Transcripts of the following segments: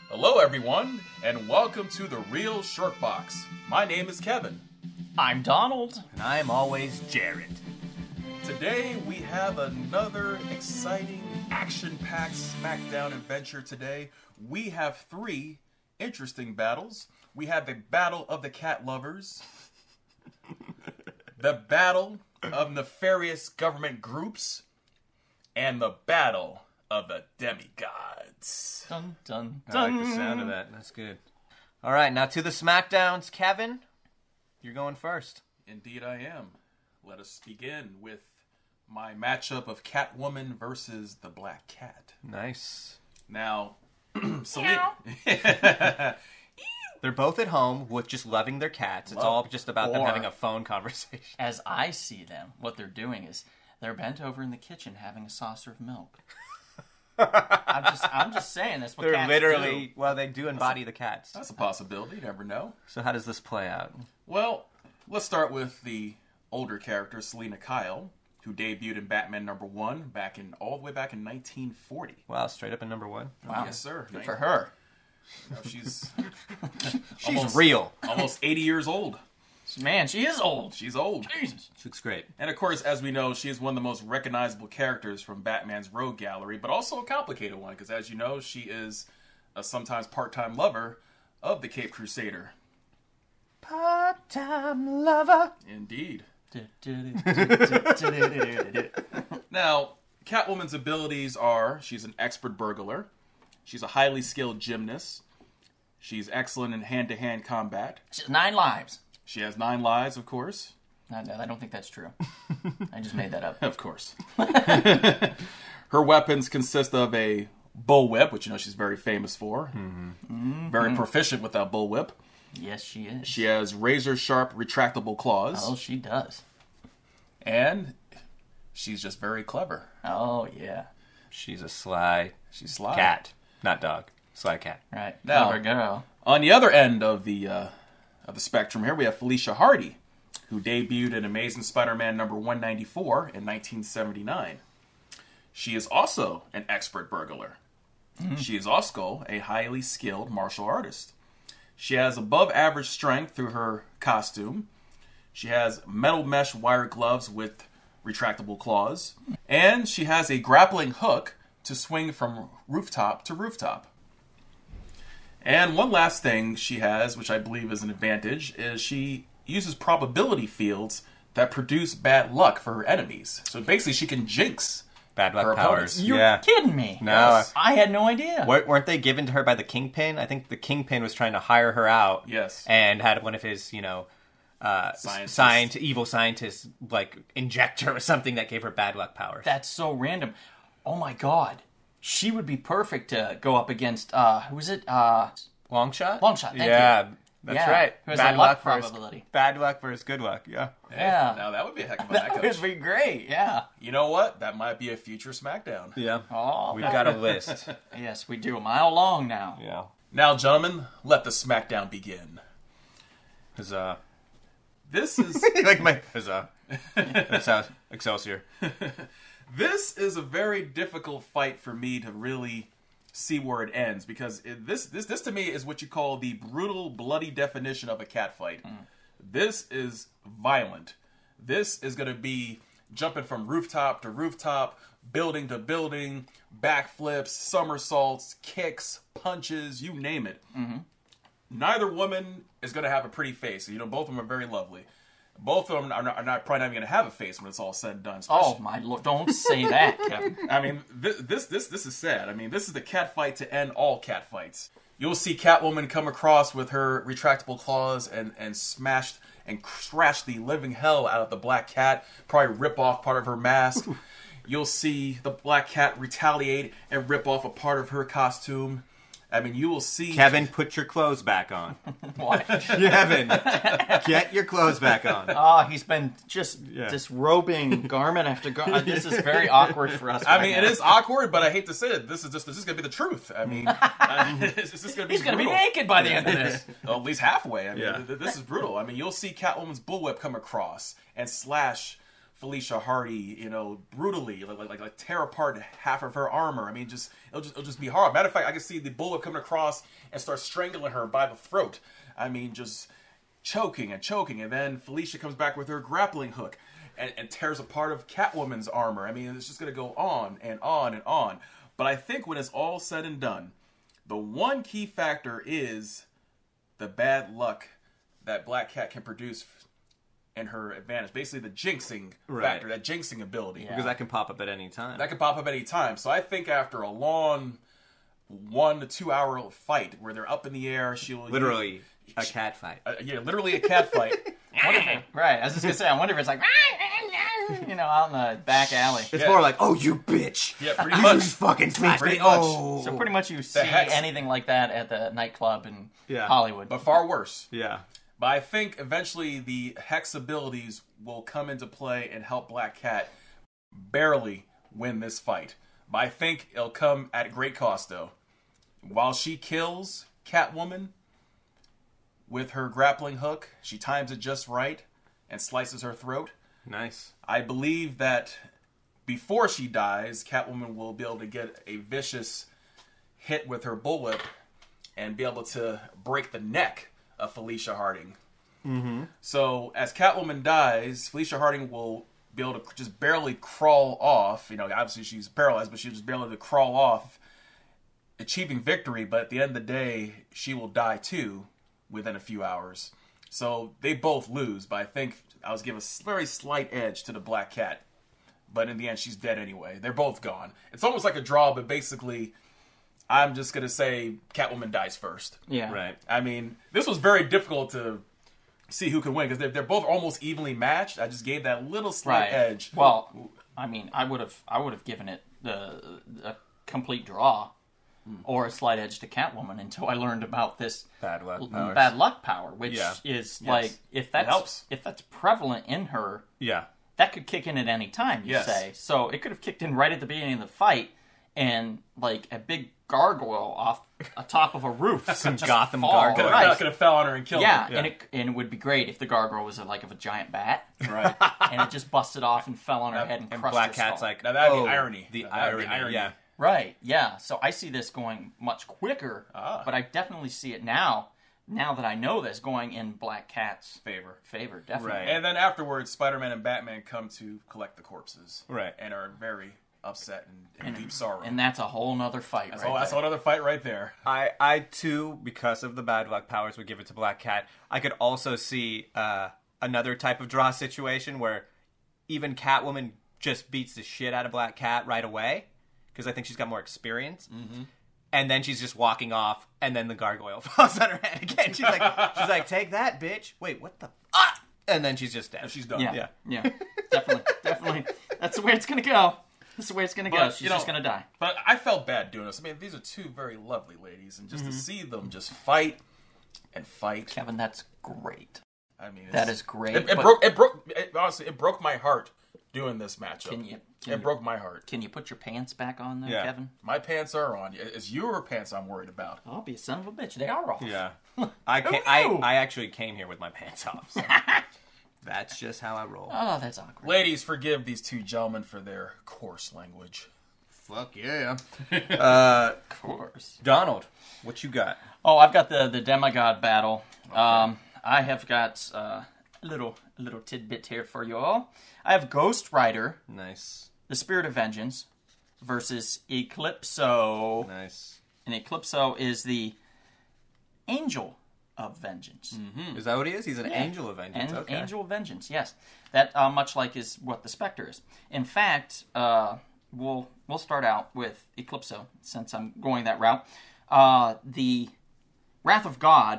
Hello, everyone, and welcome to the Real Short Box. My name is Kevin. I'm Donald. And I'm always Jared. Today, we have another exciting, action-packed SmackDown adventure today. We have 3 interesting battles. We have the Battle of the Cat Lovers, the Battle of Nefarious Government Groups, and the Battle of the Demigods. Dun, dun, I dun. like the sound of that. That's good. All right, now to the SmackDowns. Kevin, you're going first. Indeed I am. Let us begin with my matchup of Catwoman versus the Black Cat. Nice. Now, Selena... They're both at home with just loving their cats. It's all just about them Or- having a phone conversation. As I see them, what they're doing is they're bent over in the kitchen having a saucer of milk. I'm just saying that's what They're cats literally, do. well, they do embody the cats. That's a possibility. You never know. So how does this play out? Well, let's start with the older character, Selena Kyle, who debuted in Batman #1 all the way back in 1940. Wow, straight up in number 1. Wow. Yes, sir. Good for her. You know, she's She's real. almost 80 years old. Man, she is old. She's old. Jesus. She looks great. And of course, as we know, she is one of the most recognizable characters from Batman's Rogue Gallery, but also a complicated one, because as you know, she is a sometimes part-time lover of the Caped Crusader. Part-time lover. Indeed. That's Now, Catwoman's abilities are, she's an expert burglar, she's a highly skilled gymnast, she's excellent in hand-to-hand combat, 9 lives. she has 9 lives, of course. No, I don't think that's true. I just made that up. Of course. Her weapons consist of a bullwhip, which you know she's very famous for. Very proficient with that bullwhip. Yes, she is. She has razor-sharp retractable claws. Oh, she does. And she's just very clever. Oh, yeah. She's a sly She's sly. cat. Not dog. Sly cat. Right. Now- Clever girl. On the other end of the spectrum here, we have Felicia Hardy, who debuted in Amazing Spider-Man number 194 in 1979. She is also an expert burglar. She is also a highly skilled martial artist. She has above average strength through her costume. She has metal mesh wire gloves with retractable claws. And she has a grappling hook to swing from rooftop to rooftop. And one last thing she has, which I believe is an advantage, is she uses probability fields that produce bad luck for her enemies. So basically she can jinx Bad her luck opponents. powers. You're Yeah. kidding me. No. Yes. I had no idea. Weren't they given to her by the Kingpin? I think the Kingpin was trying to hire her out. Yes. And had one of his, Scientists. evil scientists, like, inject her with something that gave her bad luck powers. That's so random. Oh my god. She would be perfect to go up against, who is it? Longshot? Longshot, thank yeah, you. that's Yeah, right. who has a luck probability. Bad luck versus good luck, yeah. Yeah. Now that would be a heck of a That match. would be great, yeah. You know what? That might be a future SmackDown. Yeah. Oh, We've got a list. yes, we do. A mile long now. Yeah. Now, gentlemen, let the SmackDown begin. Huzzah. This is like my huzzah. That's how Excelsior. this is a very difficult fight for me to really see where it ends, because this to me is what you call the brutal, bloody definition of a cat fight. This is violent. This is going to be jumping from rooftop to rooftop, building to building, backflips, somersaults, kicks, punches, you name it. Neither woman is going to have a pretty face. You know, both of them are very lovely. Both of them are probably not even going to have a face when it's all said and done. Oh my lord! Don't say that, Kevin. I mean, this is sad. I mean, this is the cat fight to end all cat fights. You'll see Catwoman come across with her retractable claws and smashed and scratch the living hell out of the Black Cat. Probably rip off part of her mask. You'll see the Black Cat retaliate and rip off a part of her costume. I mean, you will see... Kevin, put your clothes back on. What? Kevin, get your clothes back on. Oh, he's been just disrobing garment after garment. This is very awkward for us. I mean, it is awkward, but I hate to say it. This is going to be the truth. I mean, it's just going to be He's going to be brutal. naked by the end of this. Well, at least halfway. I mean, Yeah. this is brutal. I mean, you'll see Catwoman's bullwhip come across and slash Felicia Hardy, brutally, like tear apart half of her armor. I mean, it'll just be hard. Matter of fact, I can see the bullet coming across and start strangling her by the throat. I mean, just choking, and then Felicia comes back with her grappling hook and tears a part of Catwoman's armor. I mean, it's just gonna go on and on and on. But I think when it's all said and done, the one key factor is the bad luck that Black Cat can produce in her advantage. Basically, the jinxing factor, that jinxing ability. Because that can pop up at any time. That can pop up at any time. So I think after a long 1 to 2 hour fight where they're up in the air, she'll... Literally a cat fight. Literally a cat fight. Right, I was just going to say, I wonder if it's like... out in the back alley. It's more like, oh, you bitch. Yeah, pretty much. You fucking smacked me. Pretty much. Oh. So pretty much you see anything like that at the nightclub in Hollywood. But far worse. Yeah. But I think eventually the Hex abilities will come into play and help Black Cat barely win this fight. But I think it'll come at great cost, though. While she kills Catwoman with her grappling hook, she times it just right and slices her throat. Nice. I believe that before she dies, Catwoman will be able to get a vicious hit with her bullwhip and be able to break the neck of Felicia Harding. Mm-hmm. So as Catwoman dies, Felicia Harding will be able to just barely crawl off. Obviously she's paralyzed, but she'll just be able to crawl off, achieving victory. But at the end of the day, she will die too within a few hours. So they both lose, but I think I was given a very slight edge to the Black Cat. But in the end, she's dead anyway. They're both gone. It's almost like a draw, but basically, I'm just going to say Catwoman dies first. Yeah. Right. I mean, this was very difficult to see who could win, because they're both almost evenly matched. I just gave that little slight edge. Well, I mean, I would have given it a complete draw. Or a slight edge to Catwoman until I learned about this bad luck power, which is like if that's prevalent in her, that could kick in at any time. You say so it could have kicked in right at the beginning of the fight, and like a big gargoyle off atop of a roof, some Gotham gargoyle, could have fell on her and killed her. And it would be great if the gargoyle was like of a giant bat, right? And it just busted off and fell on her head and crushed Black her skull. Cat's like, now that'd be irony. The irony, yeah. Right, yeah. So I see this going much quicker, but I definitely see it now that I know this, going in Black Cat's favor, definitely. Right. And then afterwards, Spider-Man and Batman come to collect the corpses. Right. And are very upset and deep sorrow. And that's a whole nother fight that's a whole other fight right there. I too, because of the bad luck powers, would give it to Black Cat. I could also see another type of draw situation where even Catwoman just beats the shit out of Black Cat right away, because I think she's got more experience. Mm-hmm. And then she's just walking off, and then the gargoyle falls on her head again. She's like, take that, bitch. Wait, what the? And then she's just dead. And she's done. Yeah. Definitely. That's the way it's gonna go. That's the way it's gonna go. She's just gonna die. But I felt bad doing this. I mean, these are two very lovely ladies, and just to see them just fight and fight. Kevin, that's great. I mean, that is great. Honestly, it broke my heart doing this matchup. It broke my heart. Can you put your pants back on there, Kevin? My pants are on. It's your pants I'm worried about. I'll be a son of a bitch. They are off. Yeah. I actually came here with my pants off. So that's just how I roll. Oh, that's awkward. Ladies, forgive these two gentlemen for their coarse language. Fuck yeah. Of course. Donald, what you got? Oh, I've got the demigod battle. Okay. I have got a little tidbit here for you all. I have Ghost Rider. Nice. The Spirit of Vengeance versus Eclipso. Nice. And Eclipso is the Angel of Vengeance. Mm-hmm. Is that what he is? He's an Angel of Vengeance. Okay. Angel of Vengeance, yes. That much like is what the Spectre is. In fact, we'll start out with Eclipso, since I'm going that route. The Wrath of God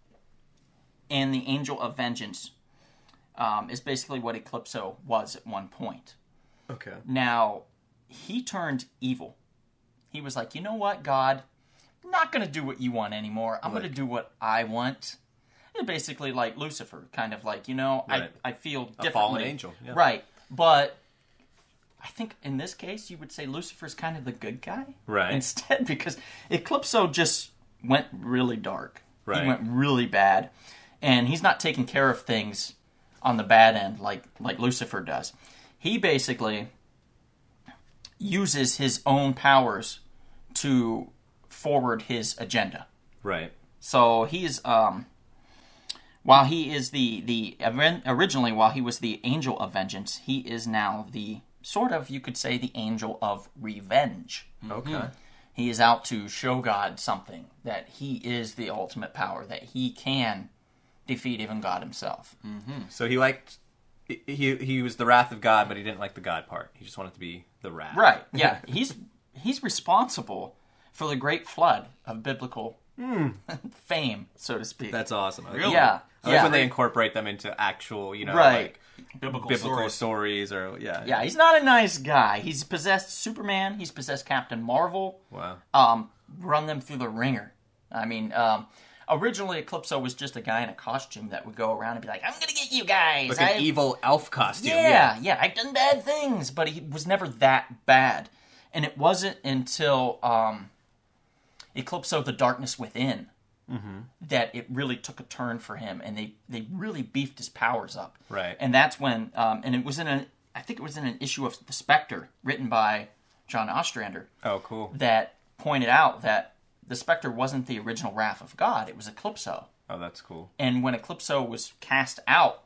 and the Angel of Vengeance is basically what Eclipso was at one point. Okay. Now, he turned evil. He was like, you know what, God? I'm not going to do what you want anymore. I'm going to do what I want. And basically like Lucifer, kind of like, right. I feel differently. A fallen angel. Yeah. Right. But I think in this case, you would say Lucifer's kind of the good guy. Right. Instead, because Eclipso just went really dark. Right. He went really bad. And he's not taking care of things on the bad end like Lucifer does. he basically uses his own powers to forward his agenda. Right. So he's while he is originally while he was the angel of vengeance, he is now the sort of, you could say, the angel of revenge. Okay. He is out to show God something, that he is the ultimate power, that he can defeat even God himself. So he liked he was the wrath of God, but he didn't like the God part. He just wanted to be the wrath. Right. Yeah. He's responsible for the great flood of biblical fame, so to speak. That's awesome. Really? Yeah. I like when they incorporate them into actual, Right. like Biblical stories or Yeah, he's not a nice guy. He's possessed Superman. He's possessed Captain Marvel. Wow. Run them through the ringer. I mean, originally Eclipso was just a guy in a costume that would go around and be like, "I'm gonna get you guys." Like an evil elf costume. Yeah, I've done bad things, but he was never that bad. And it wasn't until Eclipso: The Darkness Within that it really took a turn for him, and they really beefed his powers up. Right. And that's when, and it was I think it was in an issue of The Spectre, written by John Ostrander, Oh, cool. that pointed out that the Spectre wasn't the original wrath of God, it was Eclipso. Oh, that's cool. And when Eclipso was cast out,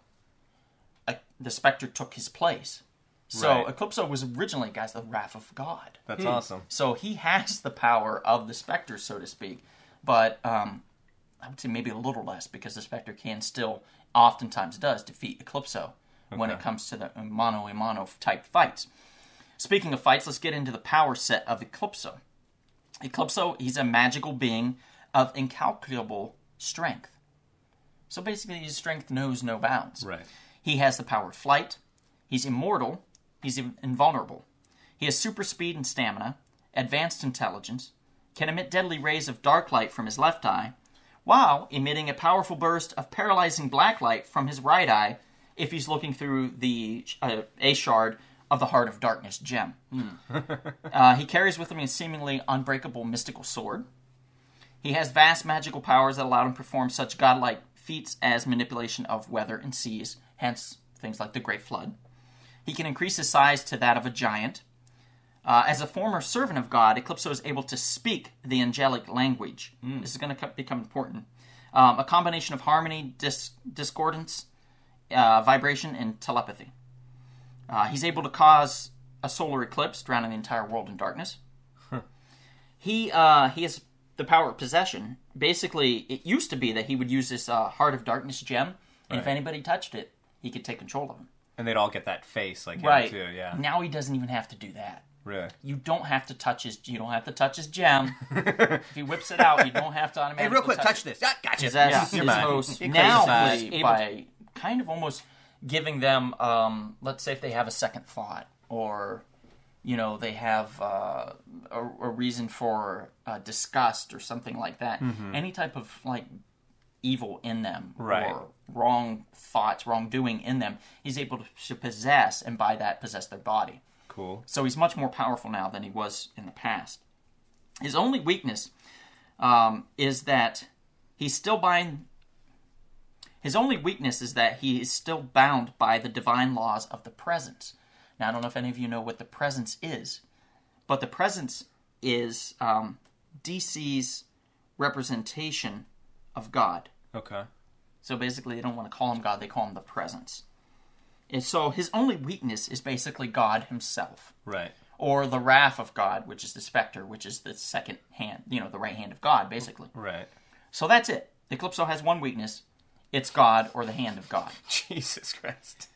the Spectre took his place. So Right. Eclipso was originally, guys, the wrath of God. That's awesome. So he has the power of the Spectre, so to speak. But I would say maybe a little less, because the Spectre can still, oftentimes does, defeat Eclipso when it comes to the mano-a-mano type fights. Speaking of fights, let's get into the power set of Eclipso. Eclipso, he's a magical being of incalculable strength. So basically, his strength knows no bounds. Right. He has the power of flight. He's immortal. He's invulnerable. He has super speed and stamina, advanced intelligence, can emit deadly rays of dark light from his left eye, while emitting a powerful burst of paralyzing black light from his right eye if he's looking through the a shard of the Heart of Darkness gem. He carries with him a seemingly unbreakable mystical sword. He has vast magical powers that allow him to perform such godlike feats as manipulation of weather and seas, hence things like the Great Flood. He can increase his size to that of a giant. As a former servant of God, Eclipso is able to speak the angelic language. This is going to become important. A combination of harmony, discordance, vibration, and telepathy. He's able to cause a solar eclipse, drowning the entire world in darkness. He has the power of possession. Basically, it used to be that he would use this Heart of Darkness gem, and if anybody touched it, he could take control of him. And they'd all get that face like Right. him too, yeah. Now he doesn't even have to do that. Really? You don't have to touch his gem. If he whips it out, you don't have to automatically Hey, real quick, touch this. Ah, gotcha. possess You're his mine. host You're now crazy. by kind of almost giving them, let's say if they have a second thought, or they have a reason for disgust or something like that. Any type of evil in them, Right. or wrong thoughts, wrongdoing in them, he's able to possess, and by that possess their body. Cool. So he's much more powerful now than he was in the past. His only weakness is that he's still bound. His only weakness is that he is still bound by the divine laws of the presence. Now, I don't know if any of you know what the presence is, but the presence is DC's representation of God. Okay. So basically, they don't want to call him God, they call him the presence. And so his only weakness is basically God himself. Right. Or the wrath of God, which is the Spectre, which is the second hand, the right hand of God, basically. Right. So that's it. Eclipso has one weakness. It's God, or the hand of God. Jesus Christ.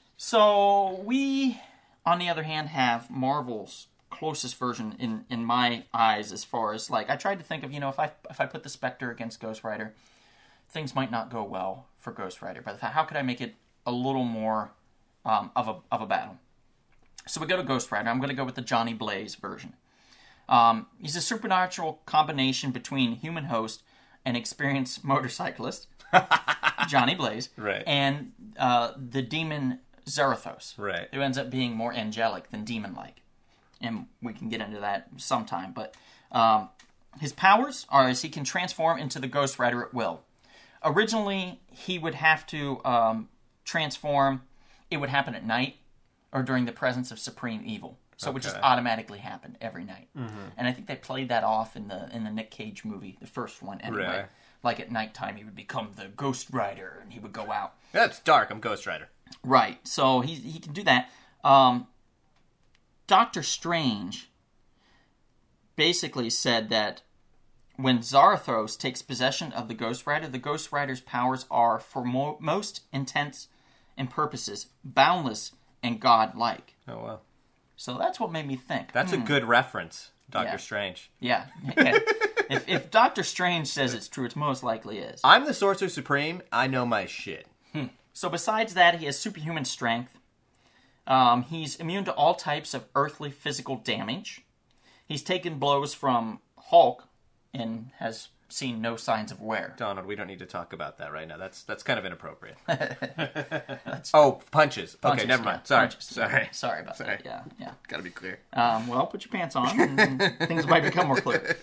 So we, on the other hand, have Marvel's closest version in my eyes, as far as, I tried to think of, if I put the Spectre against Ghost Rider, things might not go well for Ghost Rider. But how could I make it a little more of a battle? So we go to Ghost Rider. I'm going to go with the Johnny Blaze version. He's a supernatural combination between human host and experienced motorcyclist, Johnny Blaze, Right. and the demon Zarathos, Right. who ends up being more angelic than demon-like. And we can get into that sometime. But his powers are as he can transform into the Ghost Rider at will. Originally, he would have to transform. It would happen at night, or during the presence of supreme evil. So it would just Okay. automatically happen every night. And I think they played that off in the Nick Cage movie, the first one anyway. Really? Like at nighttime, he would become the Ghost Rider, and he would go out. Yeah, it's dark. I'm Ghost Rider. Right. So he can do that. Doctor Strange basically said that when Zarathos takes possession of the Ghost Rider's powers are, for most intents and purposes, boundless and godlike. Oh, wow. So that's what made me think. That's a good reference, Doctor Yeah. Strange. Yeah. If Doctor Strange says it's true, it most likely is. I'm the Sorcerer Supreme. I know my shit. So besides that, he has superhuman strength. He's immune to all types of earthly physical damage. He's taken blows from Hulk and has seen no signs of wear. Donald, we don't need to talk about that right now. That's kind of inappropriate. Oh, punches. Okay, Punches, never mind. yeah, Sorry. punches. Sorry. Sorry about Sorry. that. Yeah. Gotta be clear. Well, put your pants on, and things might become more clear.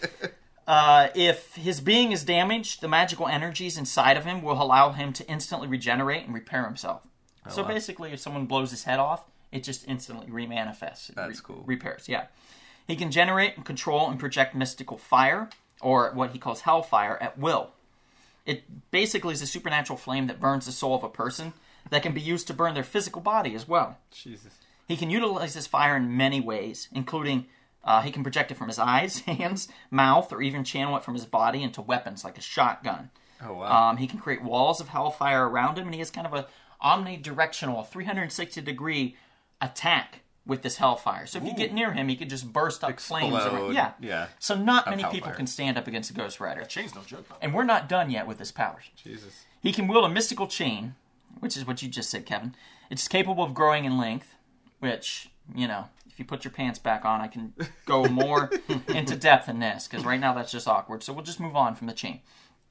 If his being is damaged, the magical energies inside of him will allow him to instantly regenerate and repair himself. So basically, if someone blows his head off, it just instantly remanifests. That's cool. Repairs, yeah. He can generate and control and project mystical fire, or what he calls hellfire, at will. It basically is a supernatural flame that burns the soul of a person that can be used to burn their physical body as well. Jesus. He can utilize this fire in many ways, including he can project it from his eyes, hands, mouth, or even channel it from his body into weapons like a shotgun. Oh, wow. He can create walls of hellfire around him, and he has kind of a omnidirectional, 360-degree attack with this hellfire. So if you get near him, he could just burst up flames. Explode. Yeah. So not many people hellfire. can stand up against a Ghost Rider. Chain's no joke, though. And we're not done yet with his powers. Jesus. He can wield a mystical chain, which is what you just said, Kevin. It's capable of growing in length, which, if you put your pants back on, I can go more into depth in this, because right now that's just awkward. So we'll just move on from the chain.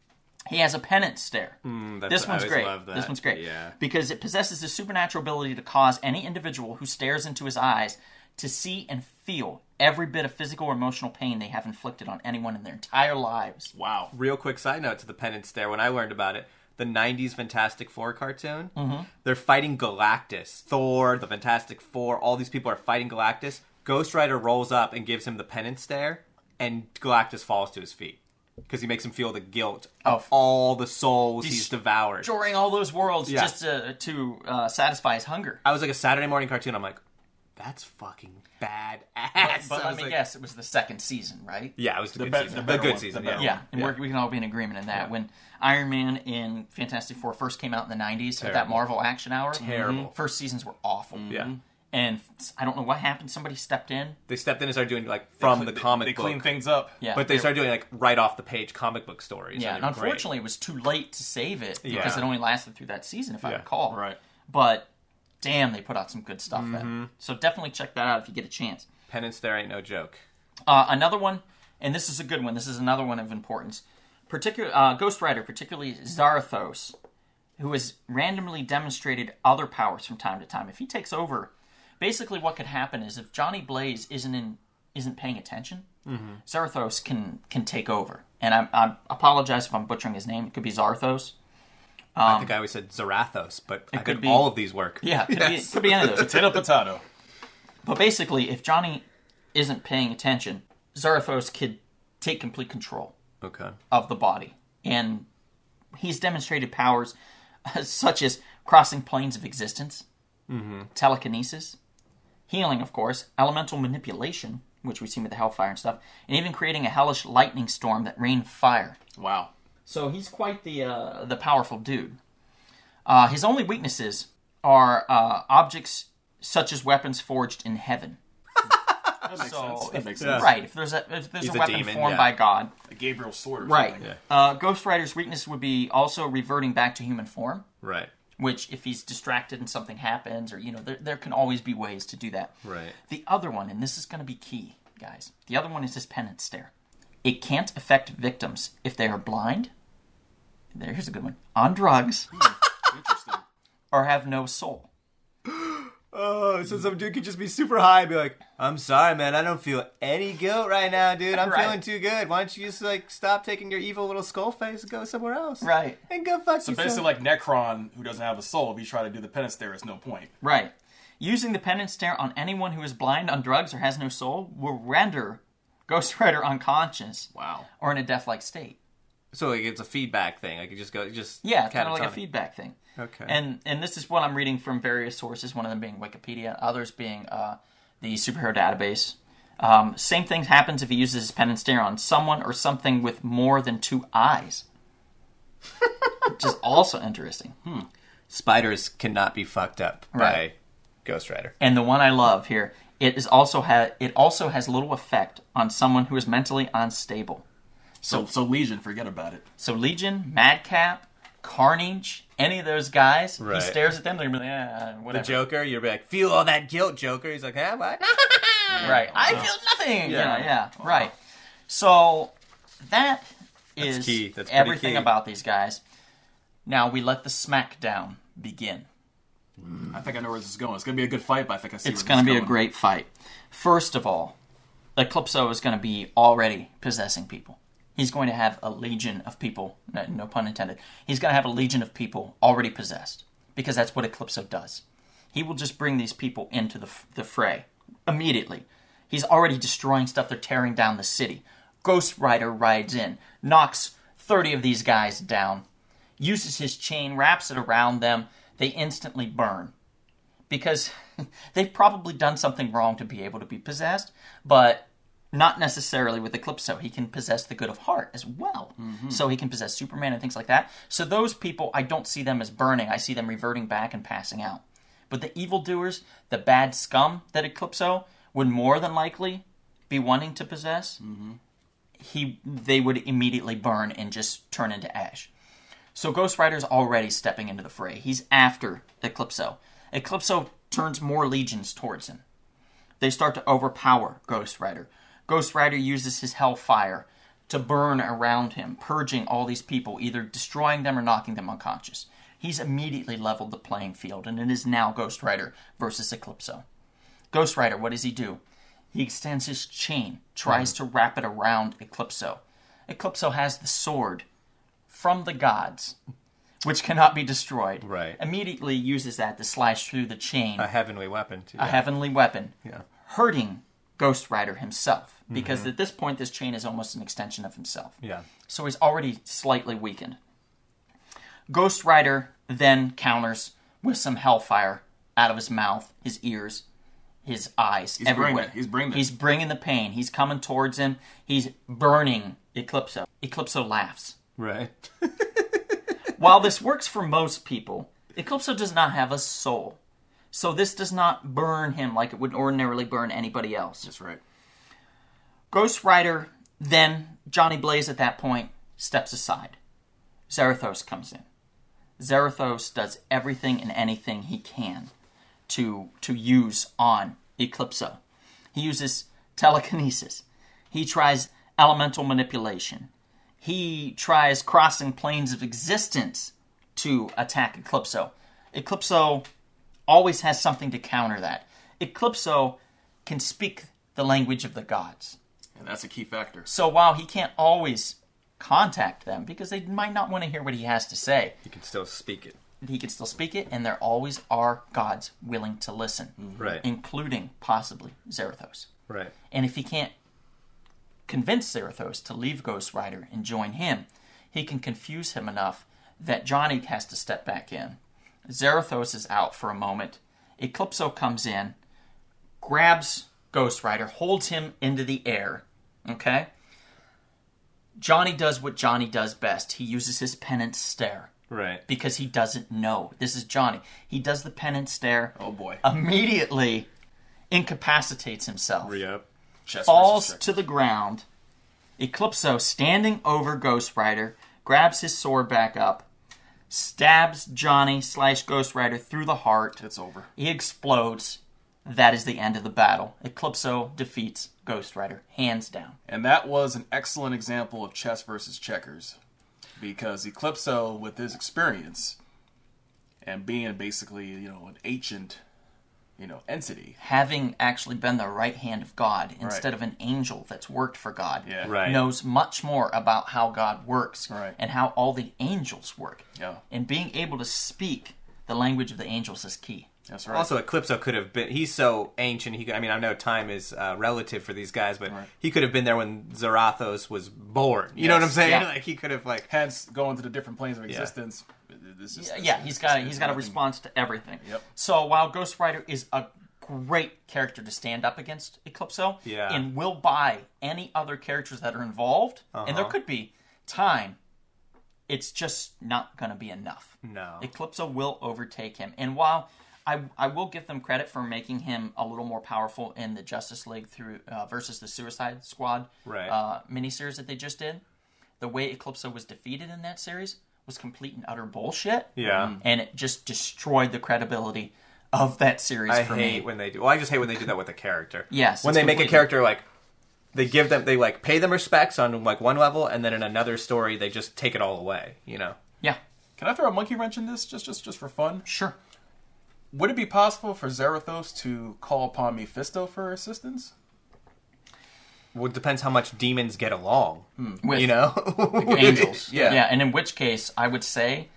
He has a penance stare. This I one's always great. love that. This one's great. Yeah. Because it possesses the supernatural ability to cause any individual who stares into his eyes to see and feel every bit of physical or emotional pain they have inflicted on anyone in their entire lives. Wow. Real quick side note to the penance stare. When I learned about it, the 90s Fantastic Four cartoon, they're fighting Galactus. Thor, the Fantastic Four, all these people are fighting Galactus. Ghost Rider rolls up and gives him the penance stare, and Galactus falls to his feet. Because he makes him feel the guilt of all the souls he's devoured. Destroying all those worlds Yeah. just to satisfy his hunger. I was like a Saturday morning cartoon. I'm like, that's fucking badass. But I let was me like- guess, it was the second season, right? Yeah, it was the good be- season. the The better good one, season, the better yeah. Yeah, and we can all be in agreement in that. When Iron Man and Fantastic Four first came out in the 90s with that Terrible. Marvel action hour, Terrible. first seasons were awful. Yeah. And I don't know what happened. Somebody stepped in. They stepped in and started doing like from the comic They book. clean things up. Yeah, But they started doing like right off the page comic book stories. Yeah, and and they were great. unfortunately, it was too late to save it because Yeah. it only lasted through that season, if I Yeah, recall. right. But damn, they put out some good stuff then. So definitely check that out if you get a chance. Penance there ain't no joke. Another one, and this is a good one. This is another one of importance. Ghost Rider, particularly Zarathos, who has randomly demonstrated other powers from time to time. If he takes over, basically what could happen is if Johnny Blaze isn't paying attention, Zarathos can take over. And I apologize if I'm butchering his name. It could be Zarthos. I think I always said Zarathos, but I could think be- all of these work. Yeah, could be any of those. Potato, potato. But basically, if Johnny isn't paying attention, Zarathos could take complete control Okay. of the body. And he's demonstrated powers such as crossing planes of existence, telekinesis, healing, of course, elemental manipulation, which we've seen with the Hellfire and stuff, and even creating a hellish lightning storm that rained fire. Wow. So he's quite the powerful dude. His only weaknesses are objects such as weapons forged in heaven. That makes So sense. That if, makes sense. right, if there's He's a a weapon demon, formed yeah. by God, A Gabriel sword or right? something. Ghost Rider's weakness would be also reverting back to human form, Right. which if he's distracted and something happens, or there can always be ways to do that. Right. The other one, and this is going to be key, guys. The other one is his penance stare. It can't affect victims if they are blind. Here's a good one: on drugs Interesting. or have no soul. Oh, so some dude could just be super high and be like, I'm sorry, man, I don't feel any guilt right now, dude. I'm Right. feeling too good. Why don't you just, like, stop taking your evil little skull face and go somewhere else? Right. And go fuck So yourself. basically, like Necron, who doesn't have a soul, if you try to do the penance, there is no point. Right. Using the penance stare on anyone who is blind, on drugs, or has no soul will render Ghost Rider unconscious Wow. or in a death-like state. So like, it's a feedback thing. Like you just go, Yeah, it's kind of like a catatonic. feedback thing. Okay. And this is what I'm reading from various sources, one of them being Wikipedia, others being the superhero database. Same thing happens if he uses his pen and stare on someone or something with more than 2 eyes. Which is also interesting. Spiders cannot be fucked up by Right. Ghost Rider. And the one I love here, it also has little effect on someone who is mentally unstable. So Legion, forget about it. So Legion, Madcap, Carnage, any of those guys, Right. he stares at them, they're going to be like, The whatever. Joker, you're like, feel all that guilt, Joker. He's like, what? Right. I feel nothing. Yeah. Yeah. Right. So that is key. That's pretty everything key. about these guys. Now we let the smackdown begin. I think I know where this is going. It's going to be a good fight, but I think I see It's where going to this be is a great fight. First of all, Eclipso is going to be already possessing people. He's going to have a legion of people, no pun intended. He's going to have a legion of people already possessed because that's what Eclipso does. He will just bring these people into the fray immediately. He's already destroying stuff. They're tearing down the city. Ghost Rider rides in, knocks 30 of these guys down, uses his chain, wraps it around them. They instantly burn because they've probably done something wrong to be able to be possessed, but not necessarily with Eclipso. He can possess the good of heart as well. So he can possess Superman and things like that. So those people, I don't see them as burning. I see them reverting back and passing out. But the evildoers, the bad scum that Eclipso would more than likely be wanting to possess, they would immediately burn and just turn into ash. So Ghost Rider's already stepping into the fray. He's after Eclipso. Eclipso turns more legions towards him. They start to overpower Ghost Rider. Ghost Rider uses his Hellfire to burn around him, purging all these people, either destroying them or knocking them unconscious. He's immediately leveled the playing field, and it is now Ghost Rider versus Eclipso. Ghost Rider, what does he do? He extends his chain, tries to wrap it around Eclipso. Eclipso has the sword from the gods, which cannot be destroyed. Right. Immediately uses that to slash through the chain. A heavenly weapon, too. A heavenly weapon, Yeah. hurting Ghost Rider himself, because at this point this chain is almost an extension of himself. Yeah. So he's already slightly weakened. Ghost Rider then counters with some hellfire out of his mouth, his ears, his eyes, everywhere. He's bringing it. He's bringing the pain. He's coming towards him. He's burning Eclipso. Eclipso laughs. Right. While this works for most people, Eclipso does not have a soul. So this does not burn him like it would ordinarily burn anybody else. That's right. Ghost Rider, then Johnny Blaze at that point, steps aside. Zarathos comes in. Zarathos does everything and anything he can to use on Eclipso. He uses telekinesis. He tries elemental manipulation. He tries crossing planes of existence to attack Eclipso. Eclipso always has something to counter that. Eclipso can speak the language of the gods. And that's a key factor. So while he can't always contact them, because they might not want to hear what he has to say, You can still speak it. he can still speak it, and there always are gods willing to listen, Right. including possibly Zarathos. Right. And if he can't convince Zarathos to leave Ghost Rider and join him, he can confuse him enough that Johnny has to step back in. Zarathos is out for a moment. Eclipso comes in, grabs Ghost Rider, holds him into the air. Okay? Johnny does what Johnny does best. He uses his penance stare. Right. Because he doesn't know. This is Johnny. He does the penance stare. Oh boy. Immediately incapacitates himself. Re-up. Chess Falls versus to the ground. Eclipso, standing over Ghost Rider, grabs his sword back up, stabs Johnny / Ghost Rider through the heart. It's over. He explodes. That is the end of the battle. Eclipso defeats Ghost Rider, hands down. And that was an excellent example of chess versus checkers. Because Eclipso, with his experience, and being basically, an ancient, entity. Having actually been the right hand of God instead of an angel that's worked for God, Yeah. Right. knows much more about how God works Right. and how all the angels work. Yeah. And being able to speak the language of the angels is key. That's right. Also, Eclipso could have been... He's so ancient. I mean, I know time is relative for these guys, but he could have been there when Zarathos was born. You know what I'm saying? Yeah. Like, he could have, like... Hence, going to the different planes of existence. He's got a response to everything. Yep. So while Ghost Rider is a great character to stand up against Eclipso, and will buy any other characters that are involved, and there could be time, it's just not going to be enough. No. Eclipso will overtake him. And while I will give them credit for making him a little more powerful in the Justice League through versus the Suicide Squad miniseries that they just did, the way Eclipso was defeated in that series was complete and utter bullshit. Yeah. And it just destroyed the credibility of that series for me. I hate when they do... Well, I just hate when they do that with a character. Yes. When they make a character, like... They like pay them respects on like one level, and then in another story they just take it all away. You know? Yeah. Can I throw a monkey wrench in this just for fun? Sure. Would it be possible for Zarathos to call upon Mephisto for assistance? Well, it depends how much demons get along. With you know? angels. Yeah. Yeah, and in which case I would say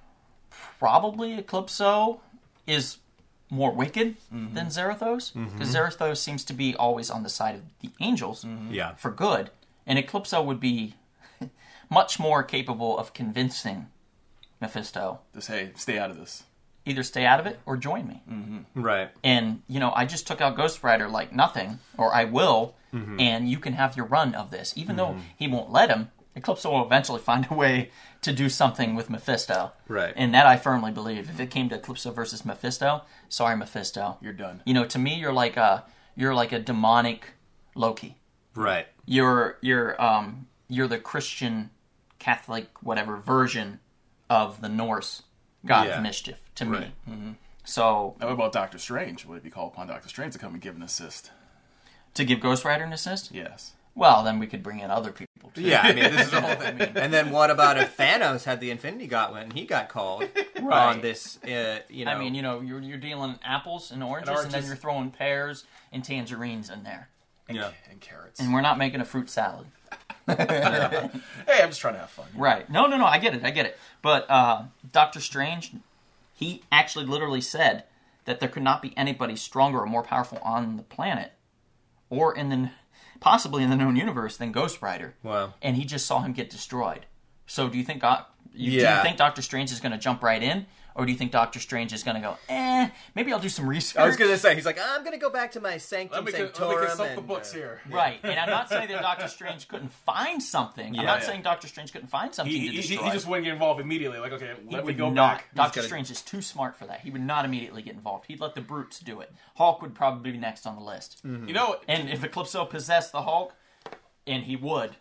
probably Eclipso is more wicked than Zarathos, because Zarathos seems to be always on the side of the angels for good, and Eclipso would be much more capable of convincing Mephisto To say, stay out of this. either stay out of it or join me. Right. And, I just took out Ghost Rider like nothing, or I will, and you can have your run of this. Even though he won't let him, Eclipso will eventually find a way to do something with Mephisto. Right. And that I firmly believe. If it came to Eclipso versus Mephisto, sorry, Mephisto. You're done. To me, you're like a demonic Loki. Right. You're the Christian, Catholic, whatever version of the Norse god of mischief to me. So, Now, what about Doctor Strange? Would it be called upon Doctor Strange to come and give an assist? to give Ghost Rider an assist? Yes. Well, then we could bring in other people too. Yeah, I mean, this is the whole thing. And then what about if Thanos had the Infinity Gauntlet and he got called on this, I mean, you're dealing apples and oranges, and then oranges. you're throwing pears and tangerines in there. And carrots. And we're not making a fruit salad. Hey, I'm just trying to have fun. Right. No, I get it. But Doctor Strange, he actually literally said that there could not be anybody stronger or more powerful on the planet, or possibly in the known universe, than Ghost Rider. Wow. And he just saw him get destroyed. So do you think do you think Doctor Strange is going to jump right in? Or do you think Doctor Strange is going to go, maybe I'll do some research? I was going to say, he's like, I'm going to go back to my Sanctum Let me Sanctorum. consult the books here. Right, and I'm not saying that Doctor Strange couldn't find something. I'm not saying Doctor Strange couldn't find something to destroy. He just wouldn't get involved immediately. Like, okay, let me go not. back. Doctor Strange is too smart for that. He would not immediately get involved. He'd let the brutes do it. Hulk would probably be next on the list. You know, And if Eclipso possessed the Hulk, and he would,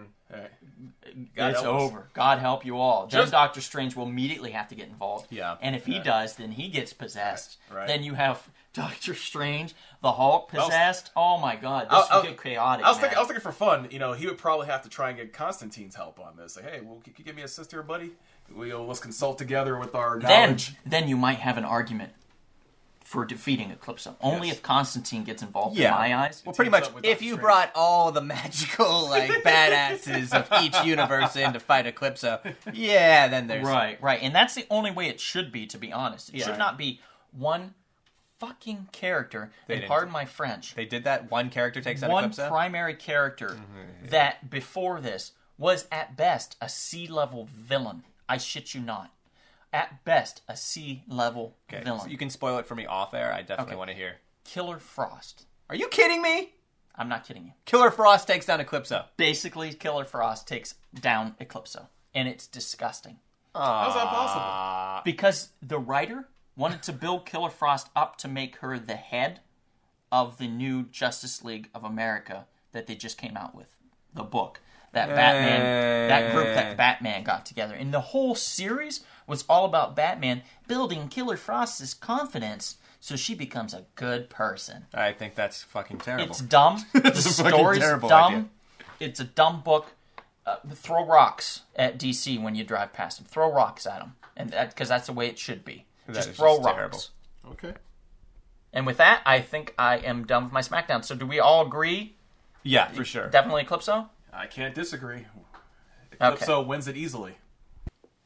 it's over. God help you all. Then Doctor Strange will immediately have to get involved. Yeah. And if he does, then he gets possessed. Right. Then you have Doctor Strange, the Hulk possessed. Oh my God, this would get chaotic. I was thinking for fun, he would probably have to try and get Constantine's help on this. Like, hey, well, can you give me a assist here, buddy? Let's consult together with our knowledge. Then you might have an argument for defeating Eclipso. Only if Constantine gets involved, in my eyes. Well, pretty much, if you brought all the magical, badasses of each universe in to fight Eclipso, then there's... Right. And that's the only way it should be, to be honest. It should not be one fucking character, and pardon my French. They did that? One character takes out One Eclipso? primary character that, before this, was at best a C-level villain. I shit you not. At best, a C-level villain. So you can spoil it for me off air. I definitely want to hear. Killer Frost. Are you kidding me? I'm not kidding you. Killer Frost takes down Eclipso. Basically, Killer Frost takes down Eclipso. And it's disgusting. How's that possible? Because the writer wanted to build Killer Frost up to make her the head of the new Justice League of America that they just came out with. The book. That group that Batman got together. And the whole series was all about Batman building Killer Frost's confidence so she becomes a good person. I think that's fucking terrible. It's dumb. The story's terrible dumb. idea. It's a dumb book. Throw rocks at DC when you drive past them. Throw rocks at them, and because that's the way it should be. Just throw rocks. Terrible. Okay. And with that, I think I am done with my SmackDown. So do we all agree? Yeah, for sure. Definitely Eclipso? I can't disagree. Eclipso wins it easily.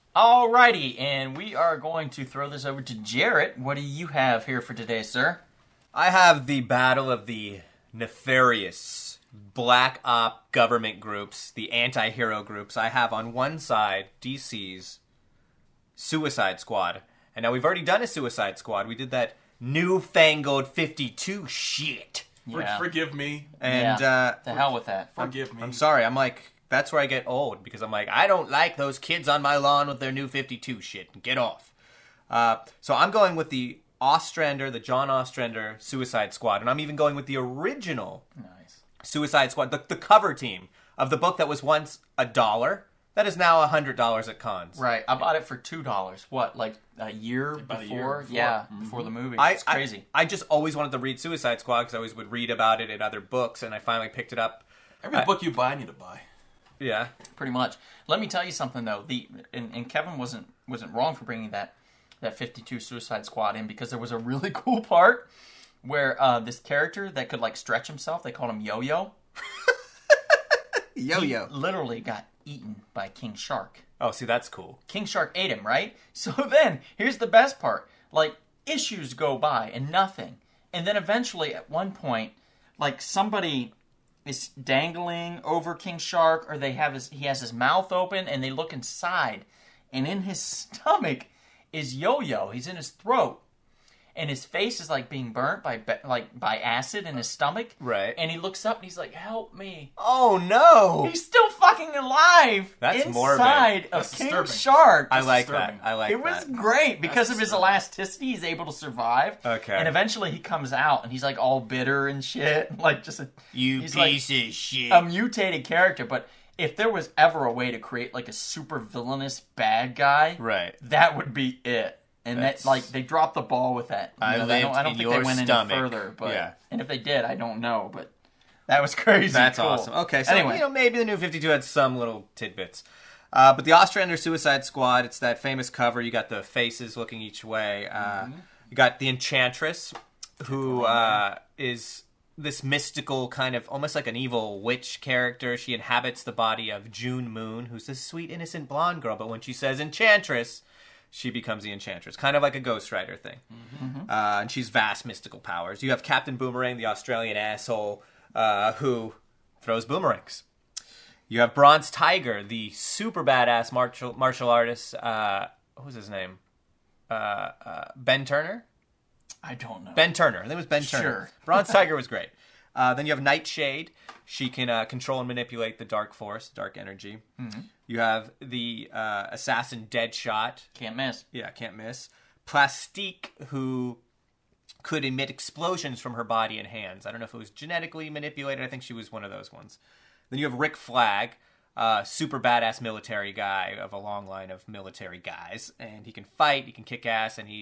Alrighty, and we are going to throw this over to Jarrett. What do you have here for today, sir? I have the battle of the nefarious black op government groups, the anti-hero groups. I have on one side DC's Suicide Squad. And now we've already done a Suicide Squad. We did that newfangled 52 shit. Yeah. Forgive me. And the hell with that. Forgive me. I'm sorry. I'm like, that's where I get old because I'm like, I don't like those kids on my lawn with their new 52 shit. Get off. So I'm going with the Ostrander, the John Ostrander Suicide Squad, and I'm even going with the original Nice. Suicide Squad, the cover team of the book that was once $1, that is now $100 at cons. Right, I bought it for $2. What, like a year About a before? year before. Yeah, Mm-hmm. before the movie. I- It's crazy. I just always wanted to read Suicide Squad because I always would read about it in other books, and I finally picked it up. Every book you buy, I need to buy. Yeah. Pretty much. Let me tell you something though. And Kevin wasn't wrong for bringing that 52 Suicide Squad in because there was a really cool part where this character that could like stretch himself, they called him Yo-Yo. Yo-Yo. Literally got eaten by King Shark. Oh, see, that's cool. King Shark ate him, right? So then, here's the best part. Like, issues go by and nothing. And then eventually, at one point, like, somebody is dangling over King Shark, or he has his mouth open, and they look inside. And in his stomach is Yo-Yo. He's in his throat. And his face is, like, being burnt by acid in his stomach. Right. And he looks up, and he's like, help me. Oh, no! He's still fucking alive That's morbid. inside of That's King disturbing. Shark. I like disturbing. that. I like It was that. great because That's of his disturbing. elasticity. He's able to survive. Okay. And eventually he comes out and he's like all bitter and shit, like just he's like of shit. a mutated character. But if there was ever a way to create like a super villainous bad guy, Right. that would be it. And That's- that like they dropped the ball with that. You I know, lived I don't in think they your went stomach. any further. But Yeah. and if they did, I don't know. But that was crazy. That's cool. awesome. Okay, so anyway, maybe the new 52 had some little tidbits. But the Ostrander Suicide Squad, it's that famous cover. You got the faces looking each way. You got the Enchantress, who is this mystical kind of, almost like an evil witch character. She inhabits the body of June Moon, who's this sweet, innocent blonde girl. But when she says Enchantress, she becomes the Enchantress. Kind of like a Ghost Rider thing. And she's vast mystical powers. You have Captain Boomerang, the Australian asshole, who throws boomerangs. You have Bronze Tiger, the super badass martial artist. What was his name? Ben Turner? I don't know. Ben Turner. I think it was Ben Turner. Sure. Bronze Tiger was great. Then you have Nightshade. She can control and manipulate the dark force, dark energy. Mm-hmm. You have the assassin Deadshot. Can't miss. Yeah, can't miss. Plastique, who could emit explosions from her body and hands. I don't know if it was genetically manipulated. I think she was one of those ones. Then you have Rick Flag, super badass military guy of a long line of military guys, and he can fight, he can kick ass, and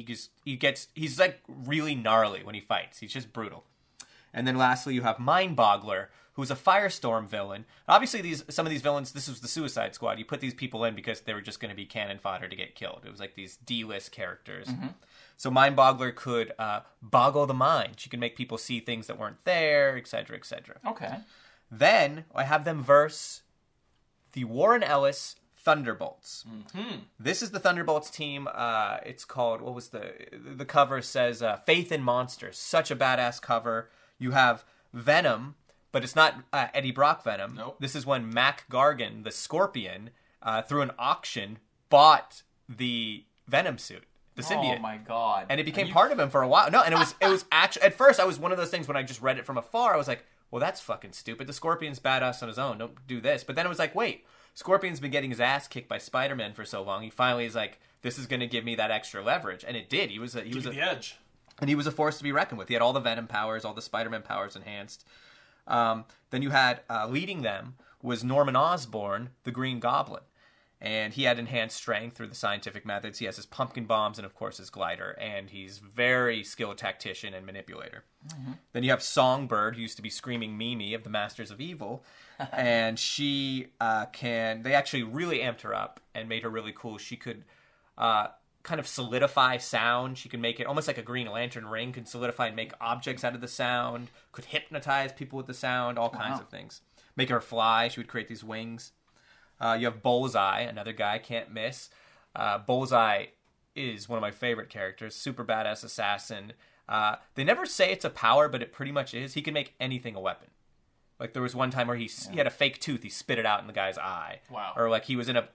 he's like really gnarly when he fights. He's just brutal. And then lastly, you have Mindboggler, who's a Firestorm villain. Obviously, some of these villains, this was the Suicide Squad. You put these people in because they were just going to be cannon fodder to get killed. It was like these D-list characters. Mm-hmm. So Mindboggler could boggle the mind. She could make people see things that weren't there, etc., etc. Okay. Then I have them verse the Warren Ellis Thunderbolts. Mm-hmm. This is the Thunderbolts team. It's called, what was the cover says Faith in Monsters. Such a badass cover. You have Venom, but it's not Eddie Brock Venom. Nope. This is when Mac Gargan, the Scorpion, through an auction, bought the Venom suit, the symbiote. Oh my god! And it became part of him for a while. No, and it was actually, at first I was one of those things when I just read it from afar, I was like, well, that's fucking stupid. The Scorpion's badass on his own. Don't do this. But then it was like, wait, Scorpion's been getting his ass kicked by Spider-Man for so long. He finally is like, this is going to give me that extra leverage. And it did. He was the edge. And he was a force to be reckoned with. He had all the Venom powers, all the Spider-Man powers enhanced. Then you had, leading them was Norman Osborn, the Green Goblin. And he had enhanced strength through the scientific methods. He has his pumpkin bombs and, of course, his glider. And he's very skilled tactician and manipulator. Mm-hmm. Then you have Songbird, who used to be Screaming Mimi of the Masters of Evil. And she they actually really amped her up and made her really cool. She could kind of solidify sound. She could make it almost like a Green Lantern ring, could solidify and make objects out of the sound, could hypnotize people with the sound, all kinds of things. Make her fly. She would create these wings. You have Bullseye, another guy, can't miss. Bullseye is one of my favorite characters. Super badass assassin. They never say it's a power, but it pretty much is. He can make anything a weapon. Like there was one time where he had a fake tooth. He spit it out in the guy's eye. Wow. Or like he was in a.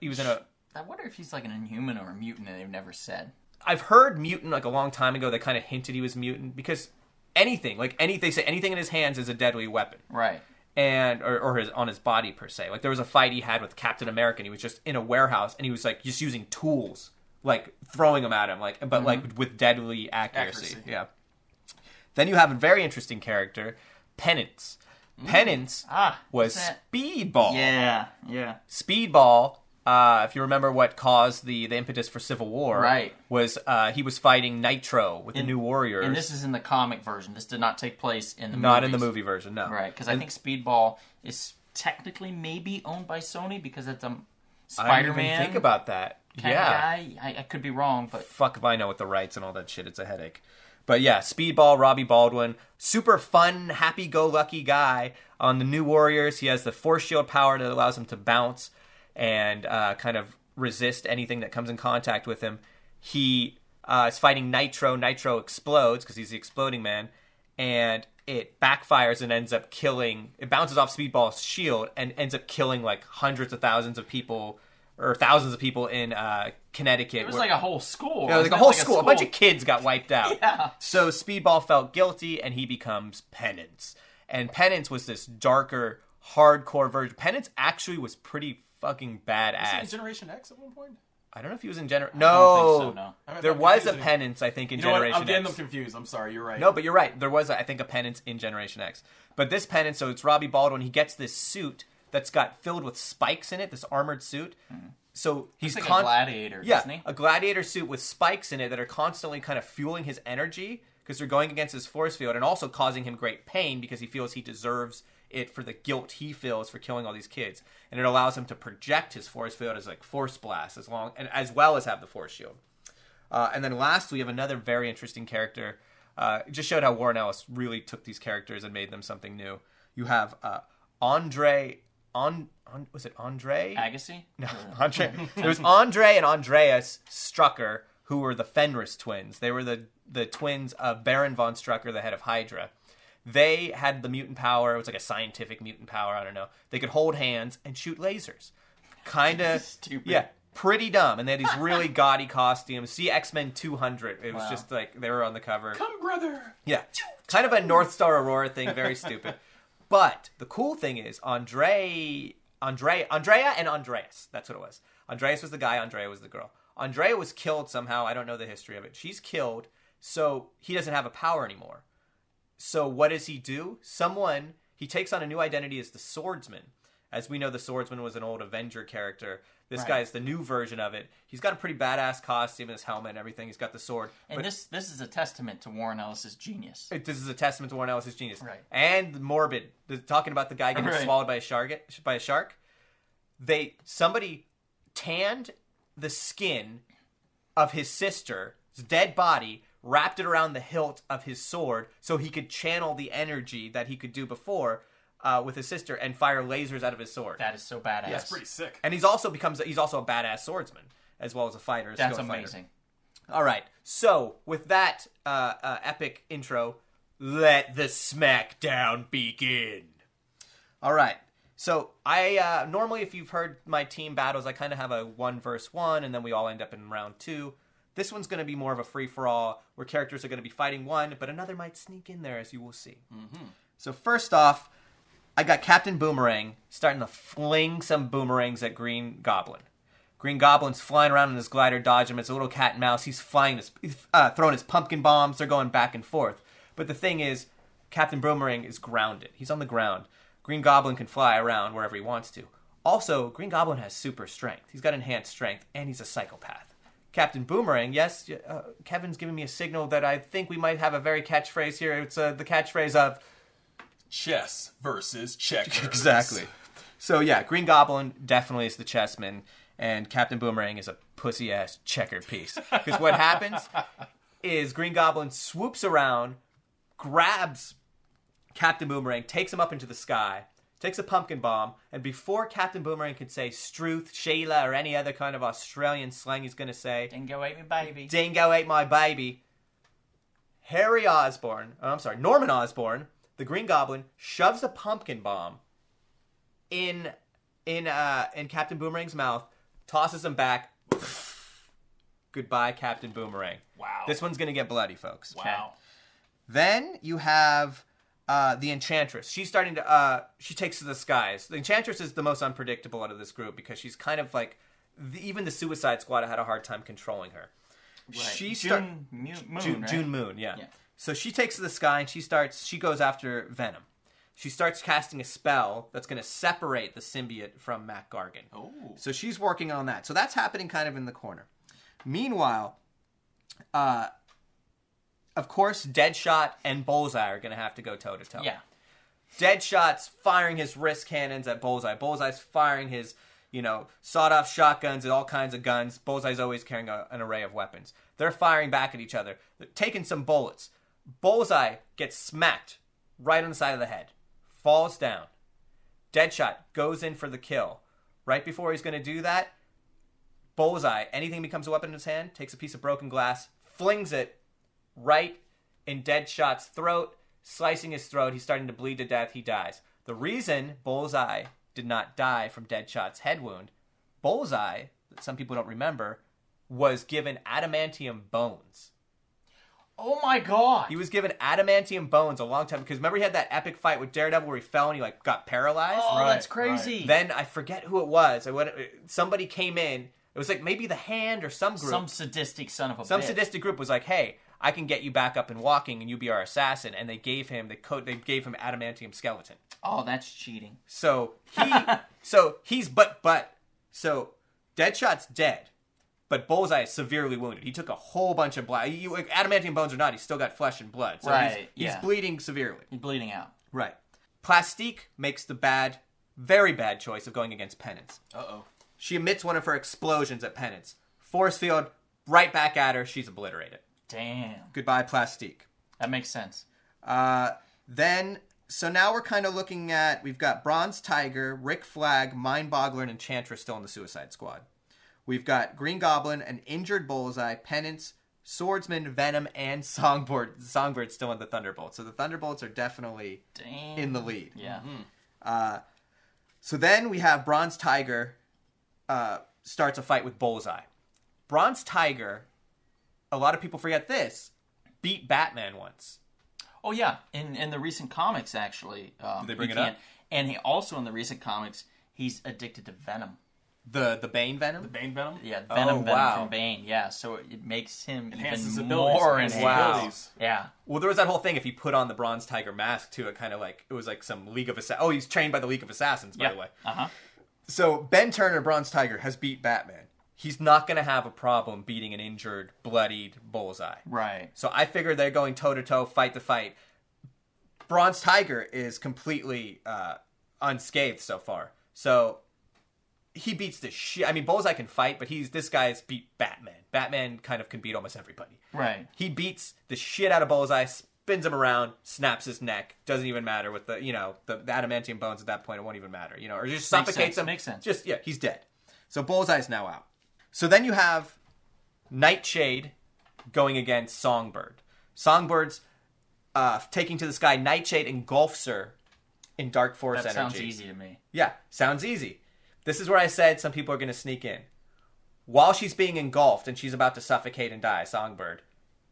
I wonder if he's like an Inhuman or a mutant, and they've never said. I've heard mutant like a long time ago. They kind of hinted he was mutant because anything, they say anything in his hands is a deadly weapon. Right. And or on his body per se. Like there was a fight he had with Captain America, and he was just in a warehouse, and he was like just using tools, like throwing them at him, like like with deadly accuracy. Yeah. Then you have a very interesting character, Penance. Penance was Speedball. Yeah. Speedball. If you remember what caused the impetus for Civil War, right, was he was fighting Nitro with the New Warriors. And this is in the comic version. This did not take place in the Not in the movie version, no. Right, because I think Speedball is technically maybe owned by Sony because it's a Spider-Man. I didn't even think about that. Guy. I could be wrong, but fuck if I know what the rights and all that shit. It's a headache. But yeah, Speedball, Robbie Baldwin, super fun, happy-go-lucky guy. On the New Warriors, he has the Force Shield power that allows him to bounce and kind of resist anything that comes in contact with him. He is fighting Nitro. Nitro explodes because he's the exploding man, and it backfires and ends up killing. It bounces off Speedball's shield and ends up killing like hundreds of thousands of people or thousands of people in Connecticut. It was like a whole school. Yeah, like a whole school. A bunch of kids got wiped out. Yeah. So Speedball felt guilty, and he becomes Penance. And Penance was this darker, hardcore version. Penance actually was pretty fucking badass. Was he in Generation X at one point? I don't know if he was in Generation... I don't think so, no. There was a Penance, I think, in Generation X. I'm getting them confused. I'm sorry. You're right. No, but you're right. There was, I think, a Penance in Generation X. But this Penance, so it's Robbie Baldwin. He gets this suit that's got filled with spikes in it, this armored suit. So he's like a gladiator, isn't he? A gladiator suit with spikes in it that are constantly kind of fueling his energy because they're going against his force field and also causing him great pain because he feels he deserves it for the guilt he feels for killing all these kids. And it allows him to project his force field as like force blast as well as have the force shield. And then last, we have another very interesting character. It just showed how Warren Ellis really took these characters and made them something new. You have was it Andre? Agassi? No, Andre. There was Andre and Andreas Strucker, who were the Fenris twins. They were the twins of Baron von Strucker, the head of Hydra. They had the mutant power. It was like a scientific mutant power. I don't know. They could hold hands and shoot lasers. Kind of stupid. Yeah, pretty dumb. And they had these really gaudy costumes. See X-Men 200. It was just like they were on the cover. Come, brother. Yeah, kind of a North Star Aurora thing. Very stupid. But the cool thing is Andrea and Andreas. That's what it was. Andreas was the guy, Andrea was the girl. Andrea was killed somehow. I don't know the history of it. She's killed, so he doesn't have a power anymore. So what does he do? He takes on a new identity as the Swordsman. As we know, the Swordsman was an old Avenger character. This guy is the new version of it. He's got a pretty badass costume, his helmet and everything. He's got the sword. And this is a testament to Warren Ellis's genius. This is a testament to Warren Ellis's genius. Right. And Morbid, talking about the guy getting swallowed by a shark. Somebody tanned the skin of his sister's dead body, wrapped it around the hilt of his sword so he could channel the energy that he could do before with his sister and fire lasers out of his sword. That is so badass. Yeah, that's pretty sick. And he's also a badass swordsman as well as a fighter. That's amazing. All right. So with that epic intro, let the smackdown begin. All right. So I normally, if you've heard my team battles, I kind of have a 1-versus-1, and then we all end up in round 2. This one's going to be more of a free-for-all, where characters are going to be fighting one, but another might sneak in there, as you will see. Mm-hmm. So first off, I got Captain Boomerang starting to fling some boomerangs at Green Goblin. Green Goblin's flying around in his glider, dodging him. It's a little cat and mouse. He's throwing his pumpkin bombs. They're going back and forth. But the thing is, Captain Boomerang is grounded. He's on the ground. Green Goblin can fly around wherever he wants to. Also, Green Goblin has super strength. He's got enhanced strength, and he's a psychopath. Captain Boomerang, yes, Kevin's giving me a signal that I think we might have a very catchphrase here. It's the catchphrase of... chess versus checkers. Exactly. So yeah, Green Goblin definitely is the chessman, and Captain Boomerang is a pussy-ass checkered piece. Because what happens is Green Goblin swoops around, grabs Captain Boomerang, takes him up into the sky, takes a pumpkin bomb, and before Captain Boomerang could say Struth, Sheila, or any other kind of Australian slang he's going to say, Dingo ate me baby. Dingo ate my baby, Norman Osborn, the Green Goblin, shoves a pumpkin bomb in Captain Boomerang's mouth, tosses him back. Goodbye, Captain Boomerang. Wow. This one's going to get bloody, folks. Wow. Then you have the Enchantress. She's starting to... she takes to the skies. The Enchantress is the most unpredictable out of this group because she's kind of like... even the Suicide Squad had a hard time controlling her. Right. June Moon, yeah. So she takes to the sky and she goes after Venom. She starts casting a spell that's going to separate the symbiote from Mac Gargan. Oh. So she's working on that. So that's happening kind of in the corner. Meanwhile, of course, Deadshot and Bullseye are going to have to go toe-to-toe. Yeah. Deadshot's firing his wrist cannons at Bullseye. Bullseye's firing his, sawed-off shotguns and all kinds of guns. Bullseye's always carrying an array of weapons. They're firing back at each other. They're taking some bullets. Bullseye gets smacked right on the side of the head. Falls down. Deadshot goes in for the kill. Right before he's going to do that, Bullseye, anything becomes a weapon in his hand, takes a piece of broken glass, flings it right in Deadshot's throat, slicing his throat. He's starting to bleed to death. He dies. The reason Bullseye did not die from Deadshot's head wound, Bullseye, that some people don't remember, was given adamantium bones. Oh my god! He was given adamantium bones a long time because remember he had that epic fight with Daredevil where he fell and he got paralyzed. Oh, that's crazy. Right. Then I forget who it was. Somebody came in. It was like maybe the Hand or some group. Some sadistic son of a bitch. Some sadistic group was like, "Hey, I can get you back up and walking, and you be our assassin." And they gave him adamantium skeleton. Oh, that's cheating. So Deadshot's dead. But Bullseye is severely wounded. He took a whole bunch of blood. Adamantium bones or not, he's still got flesh and blood. So he's bleeding severely. He's bleeding out. Right. Plastique makes the very bad choice of going against Penance. Uh-oh. She emits one of her explosions at Penance. Force field, right back at her. She's obliterated. Damn. Goodbye, Plastique. That makes sense. So now we're kind of looking at, we've got Bronze Tiger, Rick Flag, Mind-Boggler, and Enchantress still in the Suicide Squad. We've got Green Goblin, an injured Bullseye, Penance, Swordsman, Venom, and Songbird. Songbird still in the Thunderbolts. So the Thunderbolts are definitely in the lead. Yeah. So then we have Bronze Tiger starts a fight with Bullseye. Bronze Tiger, a lot of people forget this, beat Batman once. Oh, yeah. In the recent comics, actually. Did they bring it up? And he also, in the recent comics, he's addicted to Venom. The Bane Venom? The Bane Venom? Yeah, Venom wow. from Bane. Yeah, so it makes him Enhances even abilities. more Enhances enhanced. abilities. Yeah. Well, there was that whole thing, if he put on the Bronze Tiger mask, too, it was like some League of Assassins. Oh, he's trained by the League of Assassins, by the way. Uh-huh. So, Ben Turner, Bronze Tiger, has beat Batman. He's not going to have a problem beating an injured, bloodied Bullseye. Right. So I figure they're going toe-to-toe, fight to fight. Bronze Tiger is completely unscathed so far. So he beats the shit. I mean, Bullseye can fight, but this guy's beat Batman. Batman kind of can beat almost everybody. Right. He beats the shit out of Bullseye, spins him around, snaps his neck. Doesn't even matter with the adamantium bones at that point. It won't even matter, or just suffocates him. Makes sense. He's dead. So Bullseye's now out. So then you have Nightshade going against Songbird. Songbirds taking to the sky. Nightshade engulfs her in Dark Force energy. That sounds easy to me. Yeah, sounds easy. This is where I said some people are going to sneak in. While she's being engulfed and she's about to suffocate and die, Songbird,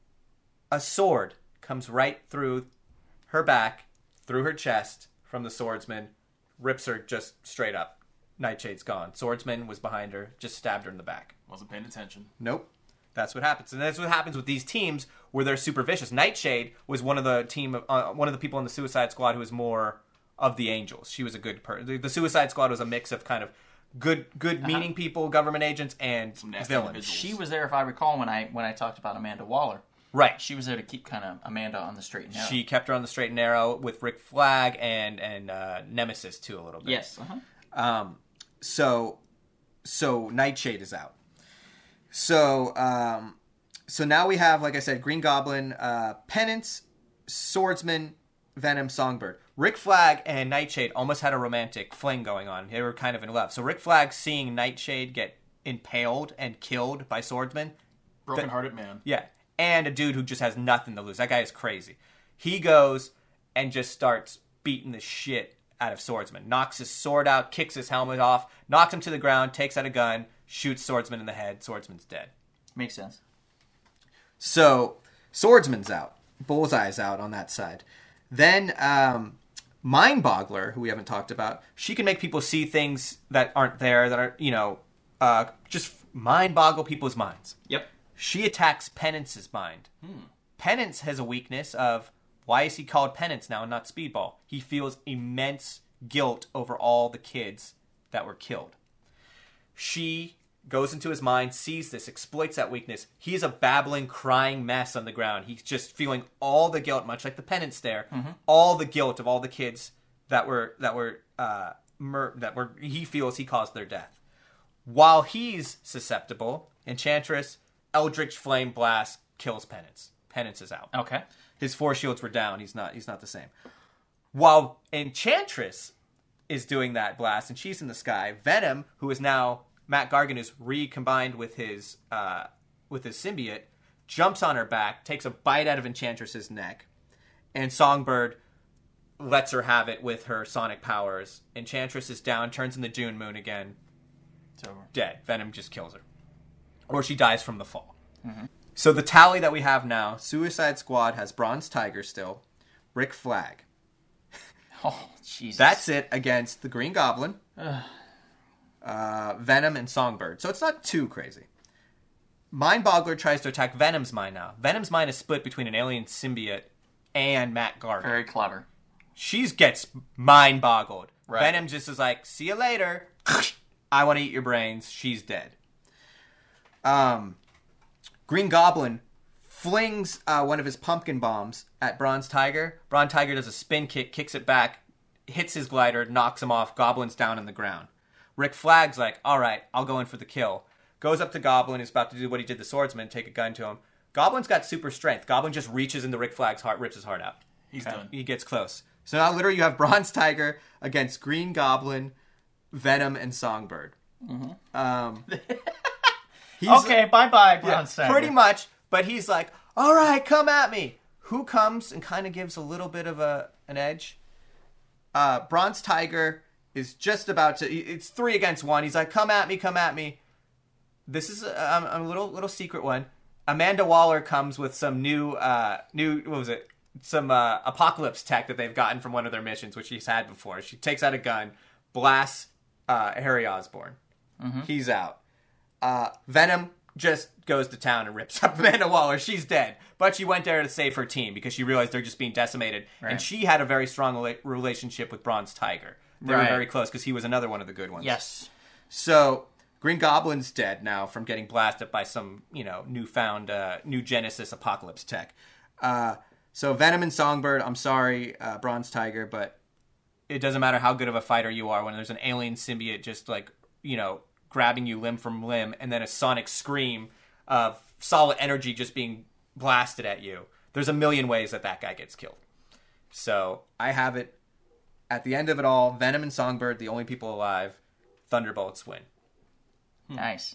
a sword comes right through her back, through her chest, from the swordsman, rips her just straight up. Nightshade's gone. Swordsman was behind her, just stabbed her in the back. Wasn't paying attention. Nope. That's what happens. And that's what happens with these teams where they're super vicious. Nightshade was one of the people in the Suicide Squad who was more of the Angels. She was a good person. The Suicide Squad was a mix of kind of good meaning people, government agents, and villains. Individuals. She was there, if I recall, when I talked about Amanda Waller. Right. She was there to keep kind of Amanda on the straight and narrow. She kept her on the straight and narrow with Rick Flag and Nemesis too a little bit. Yes. So Nightshade is out. So now we have, like I said, Green Goblin, Penance, Swordsman, Venom, Songbird. Rick Flag and Nightshade almost had a romantic fling going on. They were kind of in love. So Rick Flag seeing Nightshade get impaled and killed by swordsmen. Broken-hearted man. Yeah. And a dude who just has nothing to lose. That guy is crazy. He goes and just starts beating the shit out of Swordsman. Knocks his sword out, kicks his helmet off, knocks him to the ground, takes out a gun, shoots Swordsman in the head. Swordsman's dead. Makes sense. So, Swordsman's out. Bullseye's out on that side. Then, Mindboggler, who we haven't talked about, she can make people see things that aren't there, that are, just mind-boggle people's minds. Yep. She attacks Penance's mind. Penance has a weakness of, why is he called Penance now and not Speedball? He feels immense guilt over all the kids that were killed. She goes into his mind, sees this, exploits that weakness. He's a babbling, crying mess on the ground. He's just feeling all the guilt, much like the Penance there. All the guilt of all the kids that he feels he caused their death. While he's susceptible, Enchantress Eldritch Flame Blast kills Penance. Penance is out. Okay. His 4 shields were down. He's not the same. While Enchantress is doing that blast and she's in the sky, Venom, who is now Matt Gargan is recombined with his symbiote, jumps on her back, takes a bite out of Enchantress's neck, and Songbird lets her have it with her sonic powers. Enchantress is down, turns into June Moon again. It's over. Dead. Venom just kills her. Or she dies from the fall. So the tally that we have now, Suicide Squad has Bronze Tiger still, Rick Flag. Oh, Jesus. That's it against the Green Goblin, Venom, and Songbird. So it's not too crazy. Mindboggler tries to attack Venom's mind now. Venom's mind is split between an alien symbiote and Matt Gargan. Very clever. She gets mind-boggled. Right. Venom just is like, see you later. I want to eat your brains. She's dead. Green Goblin flings one of his pumpkin bombs at Bronze Tiger. Bronze Tiger does a spin kick, kicks it back, hits his glider, knocks him off. Goblin's down on the ground. Rick Flag's like, all right, I'll go in for the kill. Goes up to Goblin, is about to do what he did to Swordsman, take a gun to him. Goblin's got super strength. Goblin just reaches into Rick Flag's heart, rips his heart out. He's done. He gets close. So now literally you have Bronze Tiger against Green Goblin, Venom, and Songbird. Okay, bye-bye, Bronze Tiger. Pretty much, but he's like, all right, come at me. Who comes and kind of gives a little bit of an edge? Bronze Tiger is just about to... It's 3 against 1. He's like, come at me, come at me. This is a little secret one. Amanda Waller comes with some new what was it? Some apocalypse tech that they've gotten from one of their missions, which she's had before. She takes out a gun, blasts Harry Osborn. He's out. Venom just goes to town and rips up Amanda Waller. She's dead. But she went there to save her team because she realized they're just being decimated. Right. And she had a very strong relationship with Bronze Tiger. They were very close because he was another one of the good ones. Yes. So Green Goblin's dead now from getting blasted by some, newfound new Genesis apocalypse tech. So Venom and Songbird, I'm sorry, Bronze Tiger, but it doesn't matter how good of a fighter you are when there's an alien symbiote just grabbing you limb from limb, and then a sonic scream of solid energy just being blasted at you. There's a million ways that guy gets killed. So I have it. At the end of it all, Venom and Songbird, the only people alive. Thunderbolts win. Nice.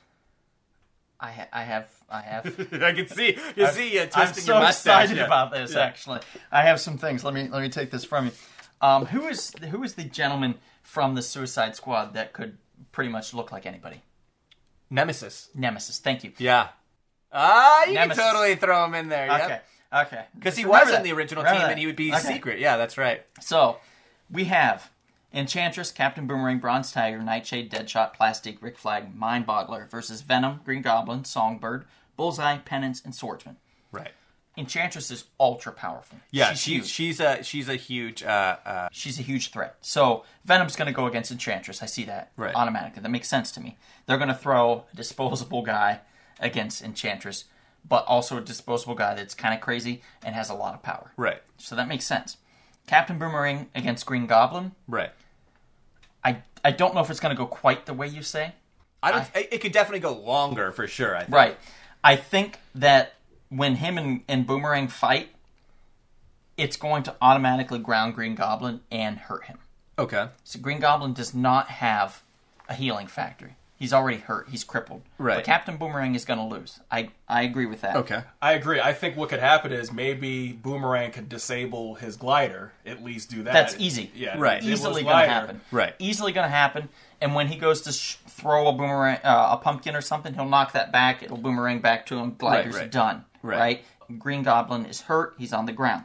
I have. I can see you twisting your mustache. I'm so excited about this. Yeah. Actually, I have some things. Let me take this from you. Who is the gentleman from the Suicide Squad that could pretty much look like anybody? Nemesis. Thank you. Yeah. You Nemesis. Can totally throw him in there. Yep. Okay. Because he was in the original team and he would be secret. Yeah, that's right. So, we have Enchantress, Captain Boomerang, Bronze Tiger, Nightshade, Deadshot, Plastic, Rick Flag, Mindboggler versus Venom, Green Goblin, Songbird, Bullseye, Penance, and Swordsman. Right. Enchantress is ultra powerful. Yeah, she's a huge she's a huge threat. So Venom's going to go against Enchantress. I see that automatically. That makes sense to me. They're going to throw a disposable guy against Enchantress, but also a disposable guy that's kind of crazy and has a lot of power. Right. So that makes sense. Captain Boomerang against Green Goblin. Right. I don't know if it's going to go quite the way you say. It could definitely go longer for sure, I think. Right. I think that when him and Boomerang fight, it's going to automatically ground Green Goblin and hurt him. Okay. So Green Goblin does not have a healing factor. He's already hurt. He's crippled. Right. But Captain Boomerang is going to lose. I agree with that. Okay. I agree. I think what could happen is maybe Boomerang could disable his glider. At least do that. That's easy. Yeah. Right. disable his Easily going to glider. happen. Right. Easily going to happen. And when he goes to throw a boomerang, a pumpkin or something, he'll knock that back. It'll boomerang back to him. Glider's Right. done. Right. Green Goblin is hurt. He's on the ground.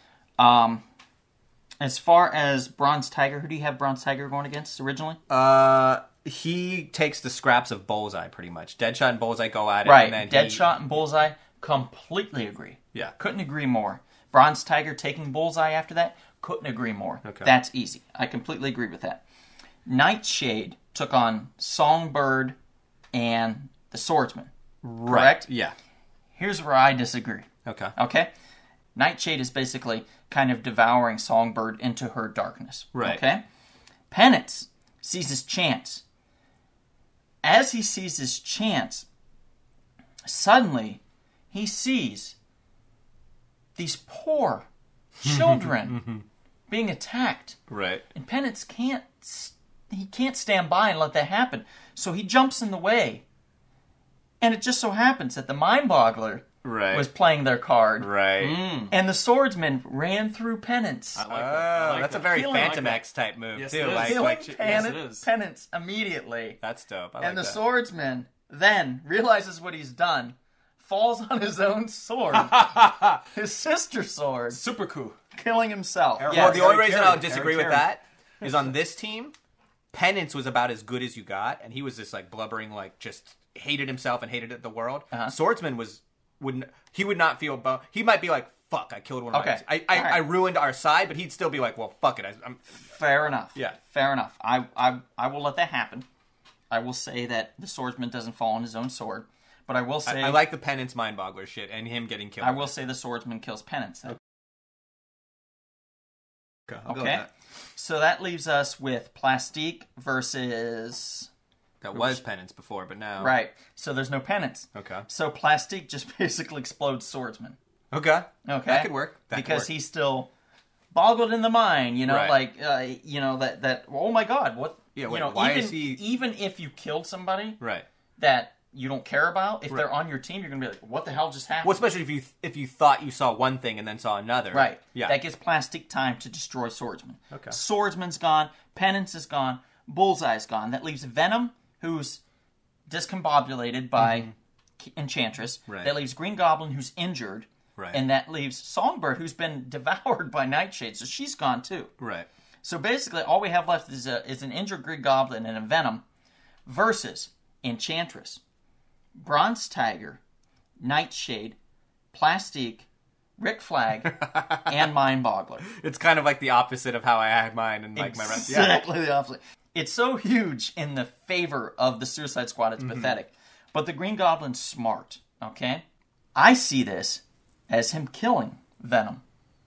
As far as Bronze Tiger, who do you have Bronze Tiger going against originally? He takes the scraps of Bullseye, pretty much. Deadshot and Bullseye go at it. Right. And then Deadshot and Bullseye, completely agree. Yeah. Couldn't agree more. Bronze Tiger taking Bullseye after that, couldn't agree more. Okay. That's easy. I completely agree with that. Nightshade took on Songbird and the Swordsman. Correct? Yeah. Here's where I disagree. Okay. Okay? Nightshade is basically kind of devouring Songbird into her darkness. Right. Okay? Penance sees his chance. As he sees his chance, suddenly he sees these poor children being attacked. Right. And Penance can't stand by and let that happen. So he jumps in the way. And it just so happens that the Mind-Boggler Right. was playing their card. Right. And the Swordsman ran through Penance. I like that. I like That's that. a very Feeling Phantom like X type move, Yes, too. it is. Like, Killing like- yes, it is. Penance immediately. that's dope. I And the like that. Swordsman then realizes what he's done, falls on his own sword, his sister's sword, Super cool. killing himself. Well, Yeah, Well, the only Harry reason Carey. I'll disagree Harry with Carey. that is on this team, Penance was about as good as you got, and he was this like blubbering, like just hated himself and hated the world. Swordsman would not feel he might be like, fuck, I killed one of Okay. my All right. I ruined our side, but he'd still be like, well, fuck it. I'm fair enough. Yeah. Fair enough. I will let that happen. I will say that the Swordsman doesn't fall on his own sword, but I will say I like the Penance Mind-Boggler shit and him getting killed. I will say the Swordsman kills Penance. Then. I'll go with Okay. that. So that leaves us with Plastique versus... That was Penance before, but now Right. So there's no Penance. Okay. So Plastique just basically explodes Swordsman. Okay. Okay. That could work. Because he's still boggled in the mind, you know, Right. like, that, oh my god, what? Yeah, wait, you know, why even, is he- even if you killed somebody right. that you don't care about, if Right. they're on your team, you're going to be like, what the hell just happened? Well, especially if you thought you saw one thing and then saw another. Right. Yeah. That gives Plastic time to destroy Swordsman. Okay. Swordsman's gone. Penance is gone. Bullseye's gone. That leaves Venom, who's discombobulated by Enchantress. Right. That leaves Green Goblin, who's injured. Right. And that leaves Songbird, who's been devoured by Nightshade. So she's gone too. Right. So basically, all we have left is an injured Green Goblin and a Venom versus Enchantress, Bronze Tiger, Nightshade, Plastique, Rick Flag, and Mind-Boggler. It's kind of like the opposite of how I had mine and like my rest. Yeah. Exactly the opposite. It's so huge in the favor of the Suicide Squad, it's pathetic. But the Green Goblin's smart, okay? I see this as him killing Venom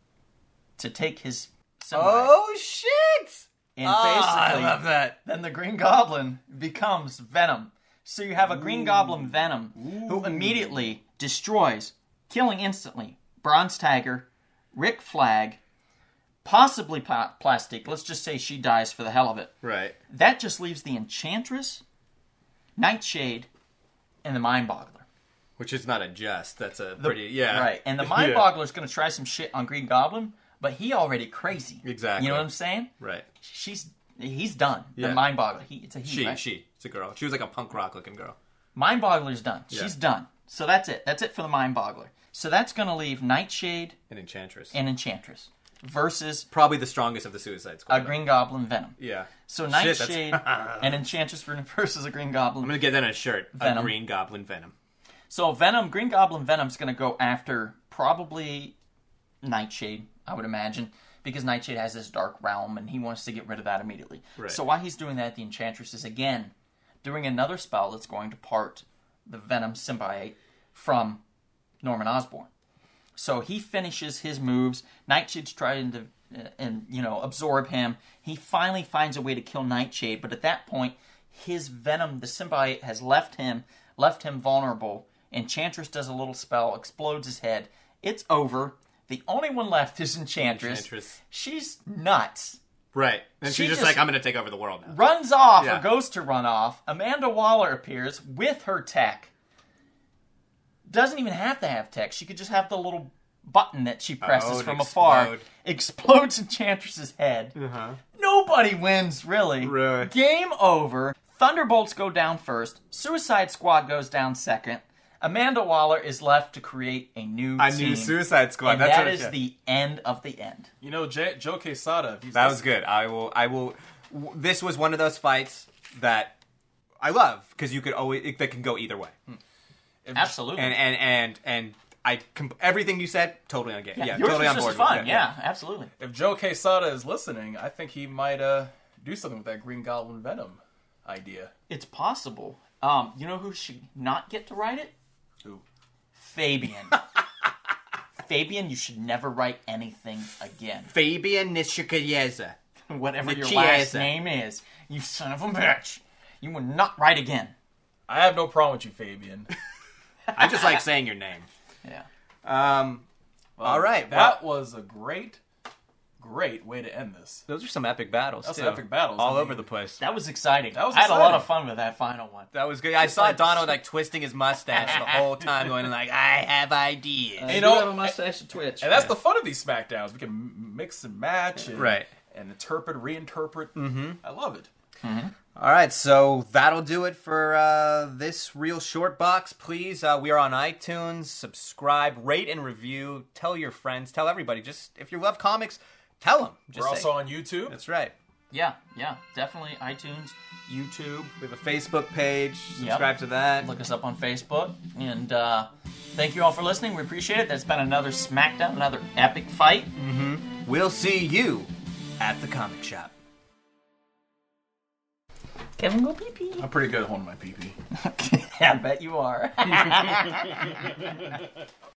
to take his symbiote. Oh shit! And I basically, love that. then the Green Goblin becomes Venom. So you have a Green Goblin Venom who immediately destroys, killing instantly, Bronze Tiger, Rick Flag, possibly Plastic. Let's just say she dies for the hell of it. Right. That just leaves the Enchantress, Nightshade, and the Mind-Boggler. Which is not a just. That's a pretty yeah. Right. And the Yeah. Mind-Boggler's going to try some shit on Green Goblin, but he already crazy. Exactly. You know what I'm saying? Right. He's done. Yeah. The Mind-Boggler. It's a he, She. right? It's a girl. She was like a punk rock looking girl. Mind-Boggler's done. Yeah. She's done. So that's it. That's it for the Mind-Boggler. So that's going to leave Nightshade An Enchantress. and Enchantress versus Probably the strongest of the Suicide Squad. a Green Goblin Venom. Yeah. So Shit, Nightshade and Enchantress versus a Green Goblin. I'm gonna get that on a shirt. Venom. A Green Goblin Venom. So Green Goblin Venom's going to go after probably Nightshade, I would imagine, because Nightshade has this dark realm and he wants to get rid of that immediately. Right. So while he's doing that, the Enchantress is again doing another spell that's going to part the Venom symbiote from Norman Osborn. So he finishes his moves. Nightshade's trying to absorb him. He finally finds a way to kill Nightshade, but at that point, his Venom, the symbiote, has left him vulnerable. Enchantress does a little spell, explodes his head. It's over. The only one left is Enchantress. Enchantress. She's nuts. Right. And She she's just just- like, I'm going to take over the world now. Runs off Yeah. or goes to run off. Amanda Waller appears with her tech. Doesn't even have to have tech. She could just have the little button that she presses and from afar. explode. Explodes Enchantress's head. Uh-huh. Nobody wins, really. Really. Game over. Thunderbolts go down first. Suicide Squad goes down second. Amanda Waller is left to create a new A team. new Suicide Squad. And That's that what is it- the end of the end. You know, Joe Quesada. if he's That was listening- good. I will. This was one of those fights that I love because you could always that can go either way. Absolutely. And everything you said totally on game. Yeah, yours totally was on just board. as with fun. it. Yeah, absolutely. If Joe Quesada is listening, I think he might do something with that Green Goblin Venom idea. It's possible. You know who should not get to write it? Who? Fabian. Fabian, you should never write anything again. Fabian Nishikayeza. Whatever your Chiesa. last name is. You son of a bitch. You will not write again. I have no problem with you, Fabian. I just like saying your name. Yeah. All right. That was a great way to end this. Those are some epic battles. That's too. some epic battles. all I mean, over the place. That was exciting. That was I had a lot exciting. of fun with that final one. That was good. I saw like- Donald like twisting his mustache the whole time, going like, "I have ideas." You know, have a mustache to Twitch. And that's the fun of these SmackDowns. We can mix and match, and, Right. and interpret, reinterpret. Mm-hmm. I love it. All right, so that'll do it for this real short box. Please, we are on iTunes. Subscribe, rate, and review. Tell your friends. Tell everybody. Just if you love comics, tell them. Just We're say- also on YouTube. That's right. Yeah, definitely. iTunes, YouTube. We have a Facebook page. Subscribe to that. Look us up on Facebook. And thank you all for listening. We appreciate it. That's been another SmackDown, another epic fight. We'll see you at the comic shop. Kevin, go pee-pee. I'm pretty good at holding my pee-pee. I bet you are.